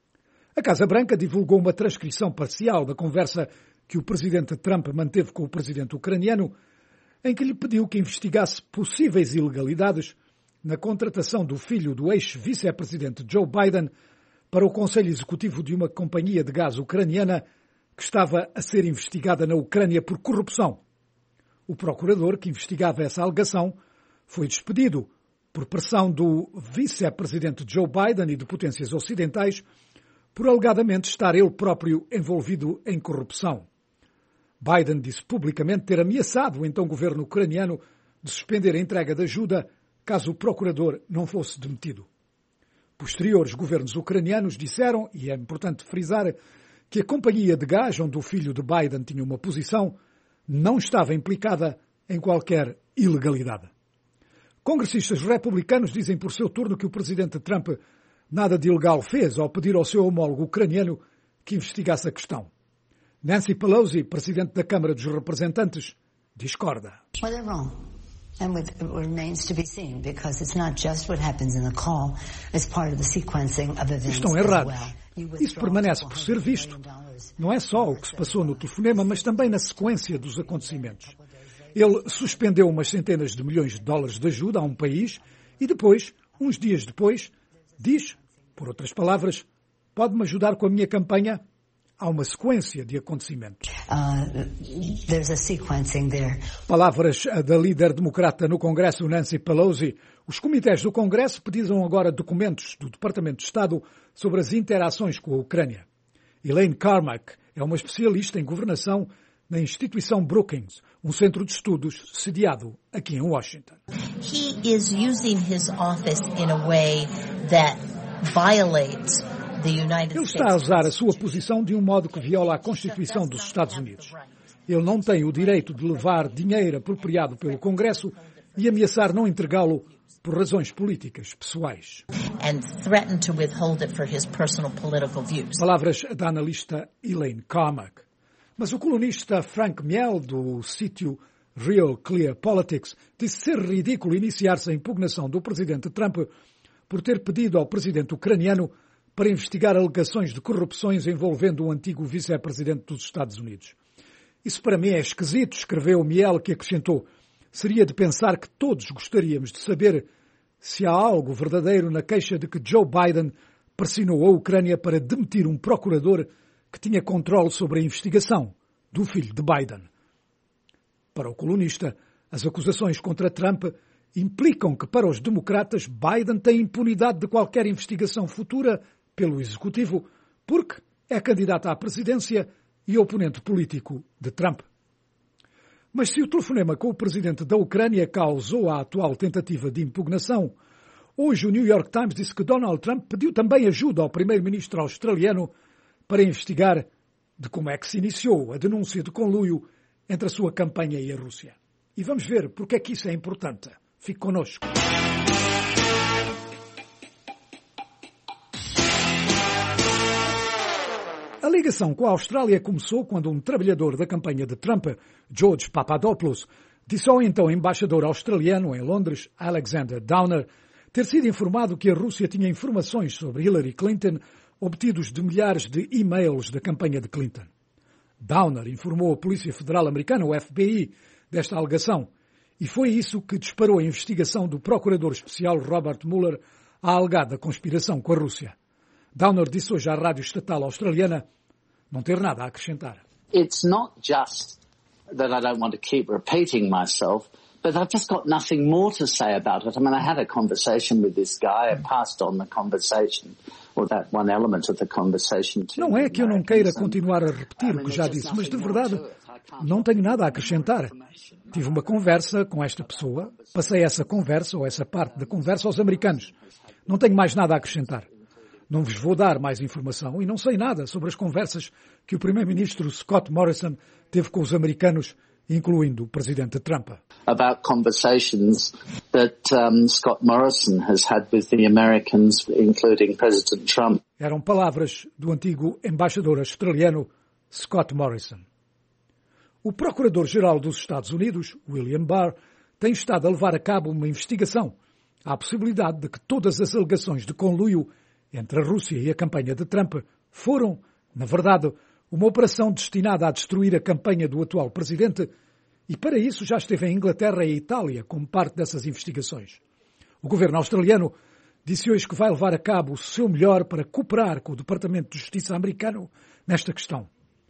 A Casa Branca divulgou uma transcrição parcial da conversa que o presidente Trump manteve com o presidente ucraniano, em que lhe pediu que investigasse possíveis ilegalidades na contratação do filho do ex-vice-presidente Joe Biden para o Conselho Executivo de uma companhia de gás ucraniana que estava a ser investigada na Ucrânia por corrupção. O procurador que investigava essa alegação foi despedido por pressão do vice-presidente Joe Biden e de potências ocidentais por alegadamente estar ele próprio envolvido em corrupção. Biden disse publicamente ter ameaçado o então governo ucraniano de suspender a entrega de ajuda caso o procurador não fosse demitido. Posteriores governos ucranianos disseram, e é importante frisar, que a companhia de gás onde o filho de Biden tinha uma posição não estava implicada em qualquer ilegalidade. Congressistas republicanos dizem por seu turno que o presidente Trump nada de ilegal fez ao pedir ao seu homólogo ucraniano que investigasse a questão. Nancy Pelosi, presidente da Câmara dos Representantes, discorda. And it remains to be seen because it's not just what happens in the call, it's part of the sequencing of events. Estão errados. Isso permanece por ser visto. Não é só o que se passou no telefonema, mas também na sequência dos acontecimentos. Ele suspendeu umas centenas de milhões de dólares de ajuda a um país e depois, uns dias depois, diz, por outras palavras, pode-me ajudar com a minha campanha? Há uma sequência de acontecimentos. There's a sequencing there. Palavras da líder democrata no Congresso, Nancy Pelosi. Os comitês do Congresso pediram agora documentos do Departamento de Estado sobre as interações com a Ucrânia. Elaine Carmack é uma especialista em governação na instituição Brookings, um centro de estudos sediado aqui em Washington. He is using his office in a way that violates Ele está a usar a sua posição de um modo que viola a Constituição dos Estados Unidos. Ele não tem o direito de levar dinheiro apropriado pelo Congresso e ameaçar não entregá-lo por razões políticas pessoais. Palavras da analista Elaine Carmack. Mas o colunista Frank Miel, do sítio Real Clear Politics, disse ser ridículo iniciar-se a impugnação do presidente Trump por ter pedido ao presidente ucraniano para investigar alegações de corrupções envolvendo o antigo vice-presidente dos Estados Unidos. Isso para mim é esquisito, escreveu Miel, que acrescentou. Seria de pensar que todos gostaríamos de saber se há algo verdadeiro na queixa de que Joe Biden pressionou a Ucrânia para demitir um procurador que tinha controle sobre a investigação do filho de Biden. Para o colunista, as acusações contra Trump implicam que, para os democratas, Biden tem impunidade de qualquer investigação futura pelo Executivo, porque é candidato à presidência e oponente político de Trump. Mas se o telefonema com o presidente da Ucrânia causou a atual tentativa de impugnação, hoje o New York Times disse que Donald Trump pediu também ajuda ao primeiro-ministro australiano para investigar de como é que se iniciou a denúncia de conluio entre a sua campanha e a Rússia. E vamos ver porque é que isso é importante. Fique connosco. A ligação com a Austrália começou quando um trabalhador da campanha de Trump, George Papadopoulos, disse ao então embaixador australiano em Londres, Alexander Downer, ter sido informado que a Rússia tinha informações sobre Hillary Clinton obtidos de milhares de e-mails da campanha de Clinton. Downer informou a Polícia Federal Americana, o FBI, desta alegação, e foi isso que disparou a investigação do procurador especial Robert Mueller à alegada conspiração com a Rússia. Downer disse hoje à rádio estatal australiana não ter nada a acrescentar. It's not just that I don't want to keep repeating myself, but I've just got nothing more to say about it. I mean, I had a conversation with this guy, I passed on the conversation, or that one element of the conversation to Não é que eu não queira continuar a repetir o que já disse, mas de verdade não tenho nada a acrescentar. Tive uma conversa com esta pessoa, passei essa conversa ou essa parte da conversa aos americanos. Não tenho mais nada a acrescentar. Não vos vou dar mais informação e não sei nada sobre as conversas que o primeiro-ministro Scott Morrison teve com os americanos, incluindo o presidente Trump. About conversations that Scott Morrison has had with the Americans, including President Trump. Eram palavras do antigo embaixador australiano Scott Morrison. O Procurador-Geral dos Estados Unidos, William Barr, tem estado a levar a cabo uma investigação. Há a possibilidade de que todas as alegações de conluio entre a Rússia e a campanha de Trump foram, na verdade, uma operação destinada a destruir a campanha do atual presidente e, para isso, já esteve em Inglaterra e Itália como parte dessas investigações. O governo australiano disse hoje que vai levar a cabo o seu melhor para cooperar com o Departamento de Justiça americano nesta questão.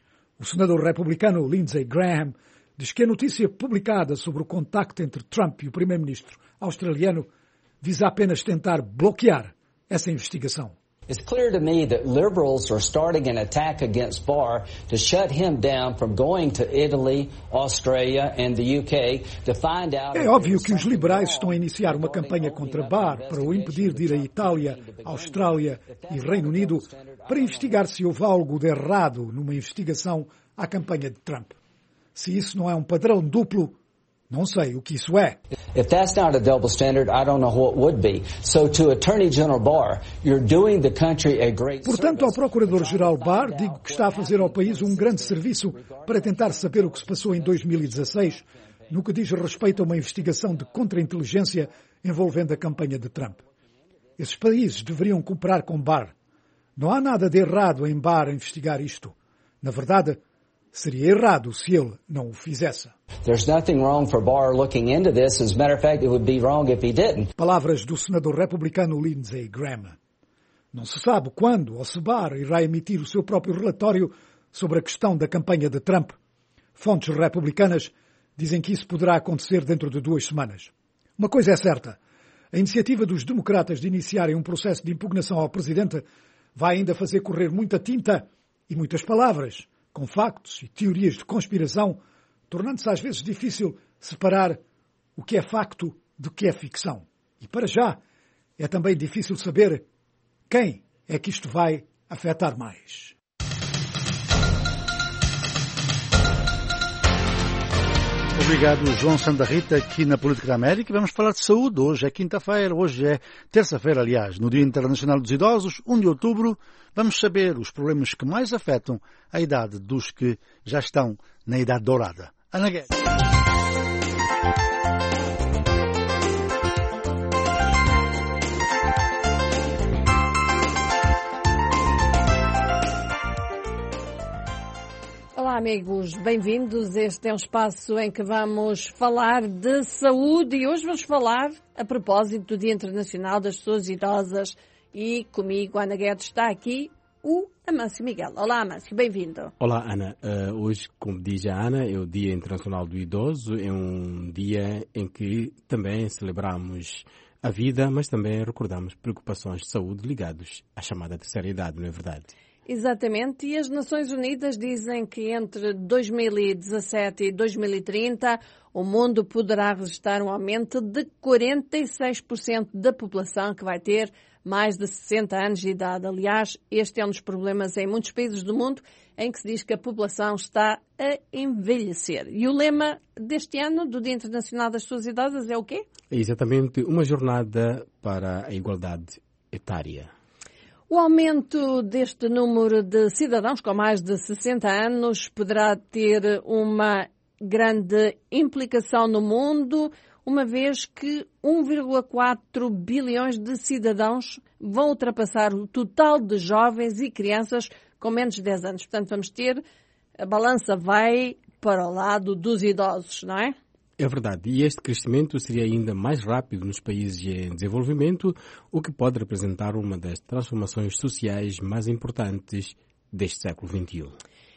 O senador republicano Lindsey Graham diz que a notícia publicada sobre o contacto entre Trump e o primeiro-ministro australiano visa apenas tentar bloquear essa investigação. It's clear to me that liberals are starting an attack against Barr to shut him down from going to Italy, Australia and the UK to find out. É óbvio que os liberais estão a iniciar uma campanha contra Barr para o impedir de ir à Itália, Austrália e Reino Unido para investigar se houve algo de errado numa investigação à campanha de Trump. Se isso não é um padrão duplo, não sei o que isso é. If that's not a double standard, I don't know what would be. So to Attorney General Barr, you're doing the country a great service. Portanto, ao Procurador-Geral Barr, digo que está a fazer ao país um grande serviço para tentar saber o que se passou em 2016, no que diz respeito a uma investigação de contra-inteligência envolvendo a campanha de Trump. Esses países deveriam cooperar com Barr. Não há nada de errado em Barr investigar isto. Na verdade, seria errado se ele não o fizesse. There's nothing wrong for Barr looking into this. As a matter of fact, it would be wrong if he didn't. Palavras do senador republicano Lindsey Graham. Não se sabe quando ou se Barr irá emitir o seu próprio relatório sobre a questão da campanha de Trump. Fontes republicanas dizem que isso poderá acontecer dentro de 2 semanas. Uma coisa é certa. A iniciativa dos democratas de iniciarem um processo de impugnação ao presidente vai ainda fazer correr muita tinta e muitas palavras, com factos e teorias de conspiração, tornando-se às vezes difícil separar o que é facto do que é ficção. E para já, é também difícil saber quem é que isto vai afetar mais. Obrigado, João Santa Rita, aqui na Política da América. Vamos falar de saúde. Hoje é quinta-feira, hoje é terça-feira, aliás, no Dia Internacional dos Idosos, 1 de outubro. Vamos saber os problemas que mais afetam a idade dos que já estão na idade dourada. Ana Guedes. Olá Olá amigos, bem-vindos. Este é um espaço em que vamos falar de saúde e hoje vamos falar a propósito do Dia Internacional das Pessoas Idosas e comigo, Ana Guedes, está aqui o Amâncio Miguel. Olá Amâncio, bem-vindo. Olá Ana, hoje, como diz a Ana, é o Dia Internacional do Idoso, é um dia em que também celebramos a vida, mas também recordamos preocupações de saúde ligadas à chamada terceira idade, não é verdade? Exatamente, e as Nações Unidas dizem que entre 2017 e 2030 o mundo poderá registrar um aumento de 46% da população que vai ter mais de 60 anos de idade. Aliás, este é um dos problemas em muitos países do mundo em que se diz que a população está a envelhecer. E o lema deste ano do Dia Internacional das Pessoas Idosas é o quê? É exatamente uma jornada para a igualdade etária. O aumento deste número de cidadãos com mais de 60 anos poderá ter uma grande implicação no mundo, uma vez que 1,4 bilhões de cidadãos vão ultrapassar o total de jovens e crianças com menos de 10 anos. Portanto, vamos ter, a balança vai para o lado dos idosos, não é? É verdade, e este crescimento seria ainda mais rápido nos países em desenvolvimento, o que pode representar uma das transformações sociais mais importantes deste século XXI.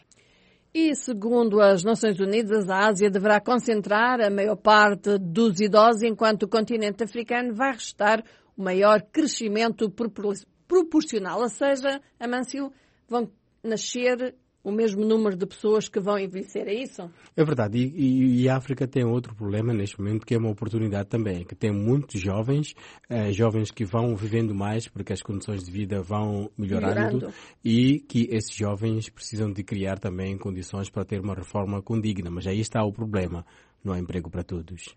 E, segundo as Nações Unidas, a Ásia deverá concentrar a maior parte dos idosos, enquanto o continente africano vai registrar o maior crescimento proporcional. Ou seja, Amâncio, vão nascer o mesmo número de pessoas que vão envelhecer, é isso? É verdade, e a África tem outro problema neste momento, que é uma oportunidade também, que tem muitos jovens, jovens que vão vivendo mais porque as condições de vida vão melhorando e que esses jovens precisam de criar também condições para ter uma reforma condigna, mas aí está o problema, não há emprego para todos.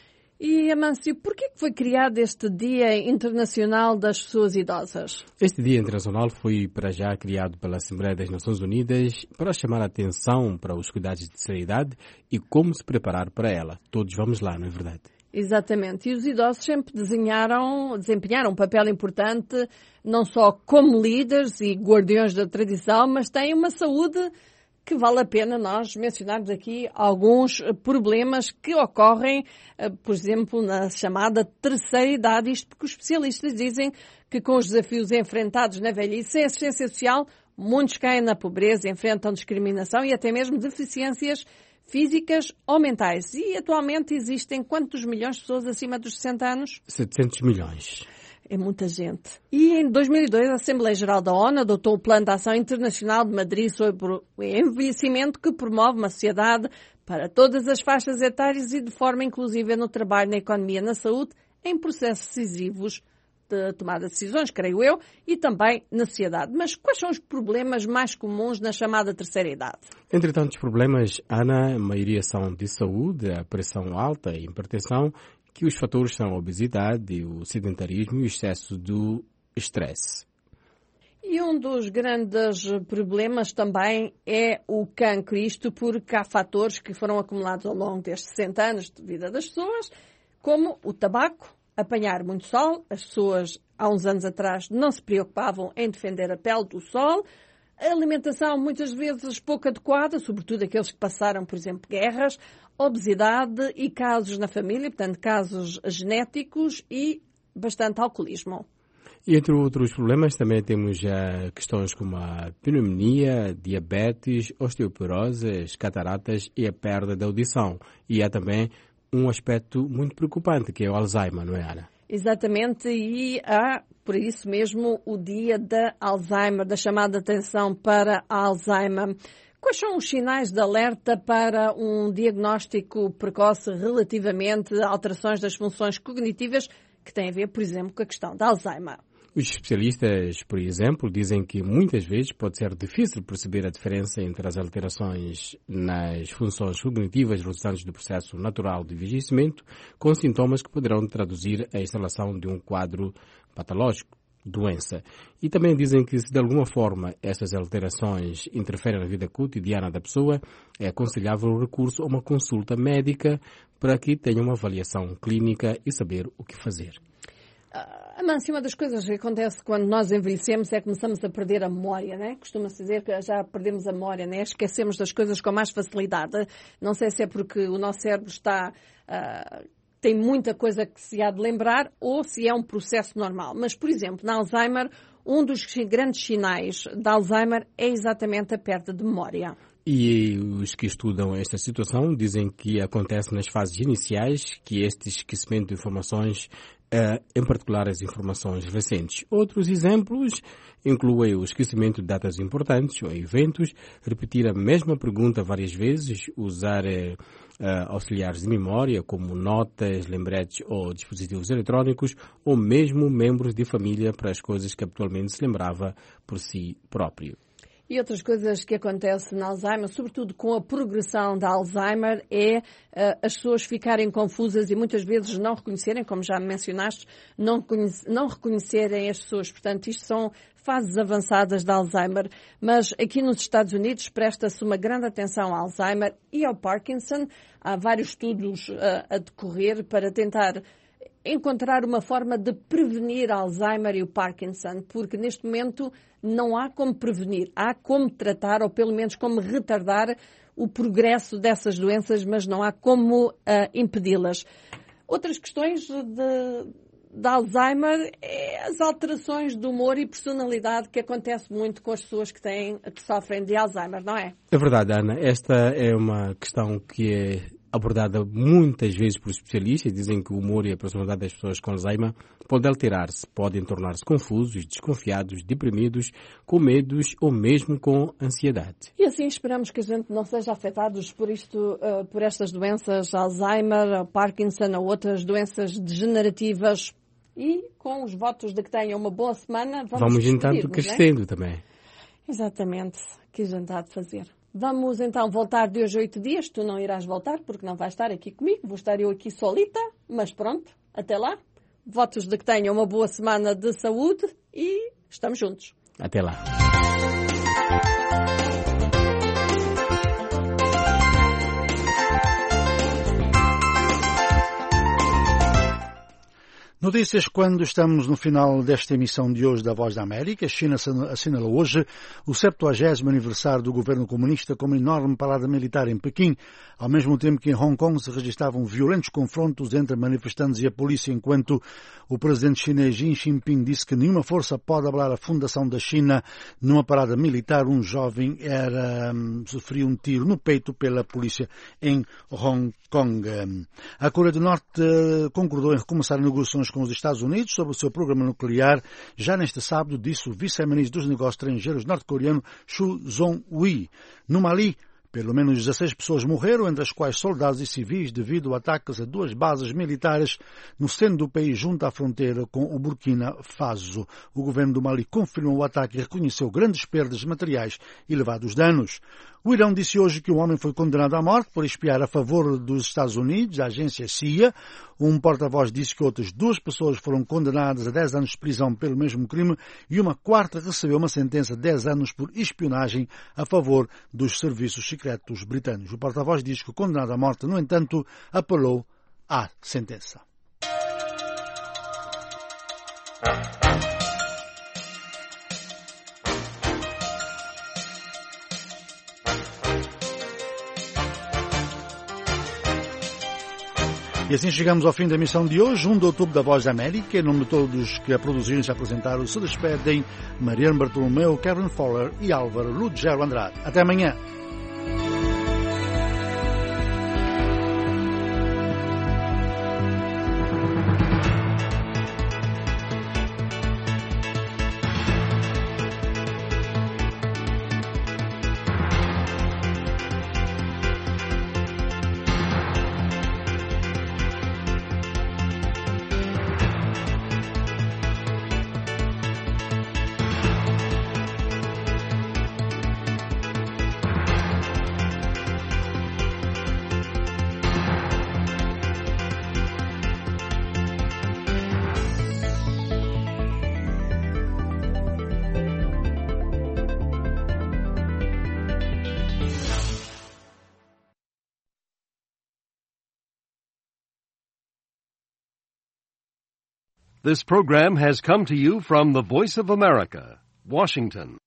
E, Amâncio, por que foi criado este Dia Internacional das Pessoas Idosas? Este Dia Internacional foi, para já, criado pela Assembleia das Nações Unidas para chamar a atenção para os cuidados de terceira idade e como se preparar para ela. Todos vamos lá, não é verdade? Exatamente. E os idosos sempre desempenharam um papel importante, não só como líderes e guardiões da tradição, mas têm uma saúde que vale a pena nós mencionarmos aqui alguns problemas que ocorrem, por exemplo, na chamada terceira idade. Isto porque os especialistas dizem que com os desafios enfrentados na velhice, sem assistência social, muitos caem na pobreza, enfrentam discriminação e até mesmo deficiências físicas ou mentais. E atualmente existem quantos milhões de pessoas acima dos 60 anos? 700 milhões. É muita gente. E em 2002, a Assembleia Geral da ONU adotou o Plano de Ação Internacional de Madrid sobre o envelhecimento, que promove uma sociedade para todas as faixas etárias e de forma inclusiva no trabalho, na economia, na saúde, em processos decisivos de tomada de decisões, creio eu, e também na sociedade. Mas quais são os problemas mais comuns na chamada terceira idade? Entre tantos problemas, Ana, a maioria são de saúde, a pressão alta, a hipertensão, que os fatores são a obesidade, o sedentarismo e o excesso do estresse. E um dos grandes problemas também é o cancro, isto porque há fatores que foram acumulados ao longo destes 60 anos de vida das pessoas, como o tabaco, apanhar muito sol. As pessoas há uns anos atrás não se preocupavam em defender a pele do sol, a alimentação muitas vezes pouco adequada, sobretudo aqueles que passaram, por exemplo, guerras, obesidade e casos na família, portanto, casos genéticos e bastante alcoolismo. E entre outros problemas também temos questões como a pneumonia, diabetes, osteoporose, as cataratas e a perda da audição. E há também um aspecto muito preocupante, que é o Alzheimer, não é, Ana? Exatamente, e há, por isso mesmo, o dia da Alzheimer, da chamada atenção para a Alzheimer. Quais são os sinais de alerta para um diagnóstico precoce relativamente a alterações das funções cognitivas que têm a ver, por exemplo, com a questão da Alzheimer? Os especialistas, por exemplo, dizem que muitas vezes pode ser difícil perceber a diferença entre as alterações nas funções cognitivas resultantes do processo natural de envelhecimento, com sintomas que poderão traduzir a instalação de um quadro patológico, doença. E também dizem que se de alguma forma essas alterações interferem na vida cotidiana da pessoa, é aconselhável o recurso a uma consulta médica para que tenha uma avaliação clínica e saber o que fazer. A máxima das coisas que acontece quando nós envelhecemos é que começamos a perder a memória, né? Costuma-se dizer que já perdemos a memória, né? Esquecemos das coisas com mais facilidade. Não sei se é porque o nosso cérebro tem muita coisa que se há de lembrar ou se é um processo normal. Mas, por exemplo, na Alzheimer, um dos grandes sinais da Alzheimer é exatamente a perda de memória. E os que estudam esta situação dizem que acontece nas fases iniciais, que este esquecimento de informações, em particular as informações recentes. Outros exemplos incluem o esquecimento de datas importantes ou eventos, repetir a mesma pergunta várias vezes, usar auxiliares de memória como notas, lembretes ou dispositivos eletrónicos, ou mesmo membros de família para as coisas que habitualmente se lembrava por si próprio. E outras coisas que acontecem na Alzheimer, sobretudo com a progressão da Alzheimer, é as pessoas ficarem confusas e muitas vezes não reconhecerem, como já mencionaste, não reconhecerem as pessoas. Portanto, isto são fases avançadas da Alzheimer. Mas aqui nos Estados Unidos presta-se uma grande atenção ao Alzheimer e ao Parkinson. Há vários estudos a decorrer para tentar encontrar uma forma de prevenir Alzheimer e o Parkinson, porque neste momento não há como prevenir, há como tratar ou pelo menos como retardar o progresso dessas doenças, mas não há como impedi-las. Outras questões de Alzheimer é as alterações de humor e personalidade que acontece muito com as pessoas que sofrem de Alzheimer, não é? É verdade, Ana. Esta é uma questão que é abordada muitas vezes por especialistas. Dizem que o humor e a personalidade das pessoas com Alzheimer podem alterar-se, podem tornar-se confusos, desconfiados, deprimidos, com medos ou mesmo com ansiedade. E assim esperamos que a gente não seja afetados por estas doenças, Alzheimer, Parkinson ou outras doenças degenerativas. E com os votos de que tenham uma boa semana, vamos entanto crescendo, também. Exatamente, que a gente há de fazer. Vamos então voltar de hoje a 8 dias. Tu não irás voltar porque não vais estar aqui comigo. Vou estar eu aqui solita, mas pronto, até lá. Votos de que tenham uma boa semana de saúde e estamos juntos. Até lá. Notícias quando estamos no final desta emissão de hoje da Voz da América. A China assinala hoje o 70º aniversário do governo comunista com uma enorme parada militar em Pequim, ao mesmo tempo que em Hong Kong se registravam violentos confrontos entre manifestantes e a polícia, enquanto o presidente chinês Xi Jinping disse que nenhuma força pode abalar a fundação da China. Numa parada militar, um jovem sofreu um tiro no peito pela polícia em Hong Kong. A Coreia do Norte concordou em recomeçar negociações com os Estados Unidos sobre o seu programa nuclear. Já neste sábado, disse o vice-ministro dos Negócios Estrangeiros norte-coreano Chu Zong-hui. No Mali, pelo menos 16 pessoas morreram, entre as quais soldados e civis, devido a ataques a 2 bases militares no centro do país, junto à fronteira com o Burkina Faso. O governo do Mali confirmou o ataque e reconheceu grandes perdas materiais e elevados danos. O Irão disse hoje que um homem foi condenado à morte por espiar a favor dos Estados Unidos, a agência CIA. Um porta-voz disse que outras 2 pessoas foram condenadas a 10 anos de prisão pelo mesmo crime e uma quarta recebeu uma sentença de 10 anos por espionagem a favor dos serviços secretos britânicos. O porta-voz diz que o condenado à morte, no entanto, apelou à sentença. E assim chegamos ao fim da emissão de hoje, 1 de outubro da Voz da América. Em nome de todos que a produziram e se apresentaram, se despedem Mariano Bartolomeu, Kevin Fowler e Álvaro Lugero Andrade. Até amanhã. This program has come to you from the Voice of America, Washington.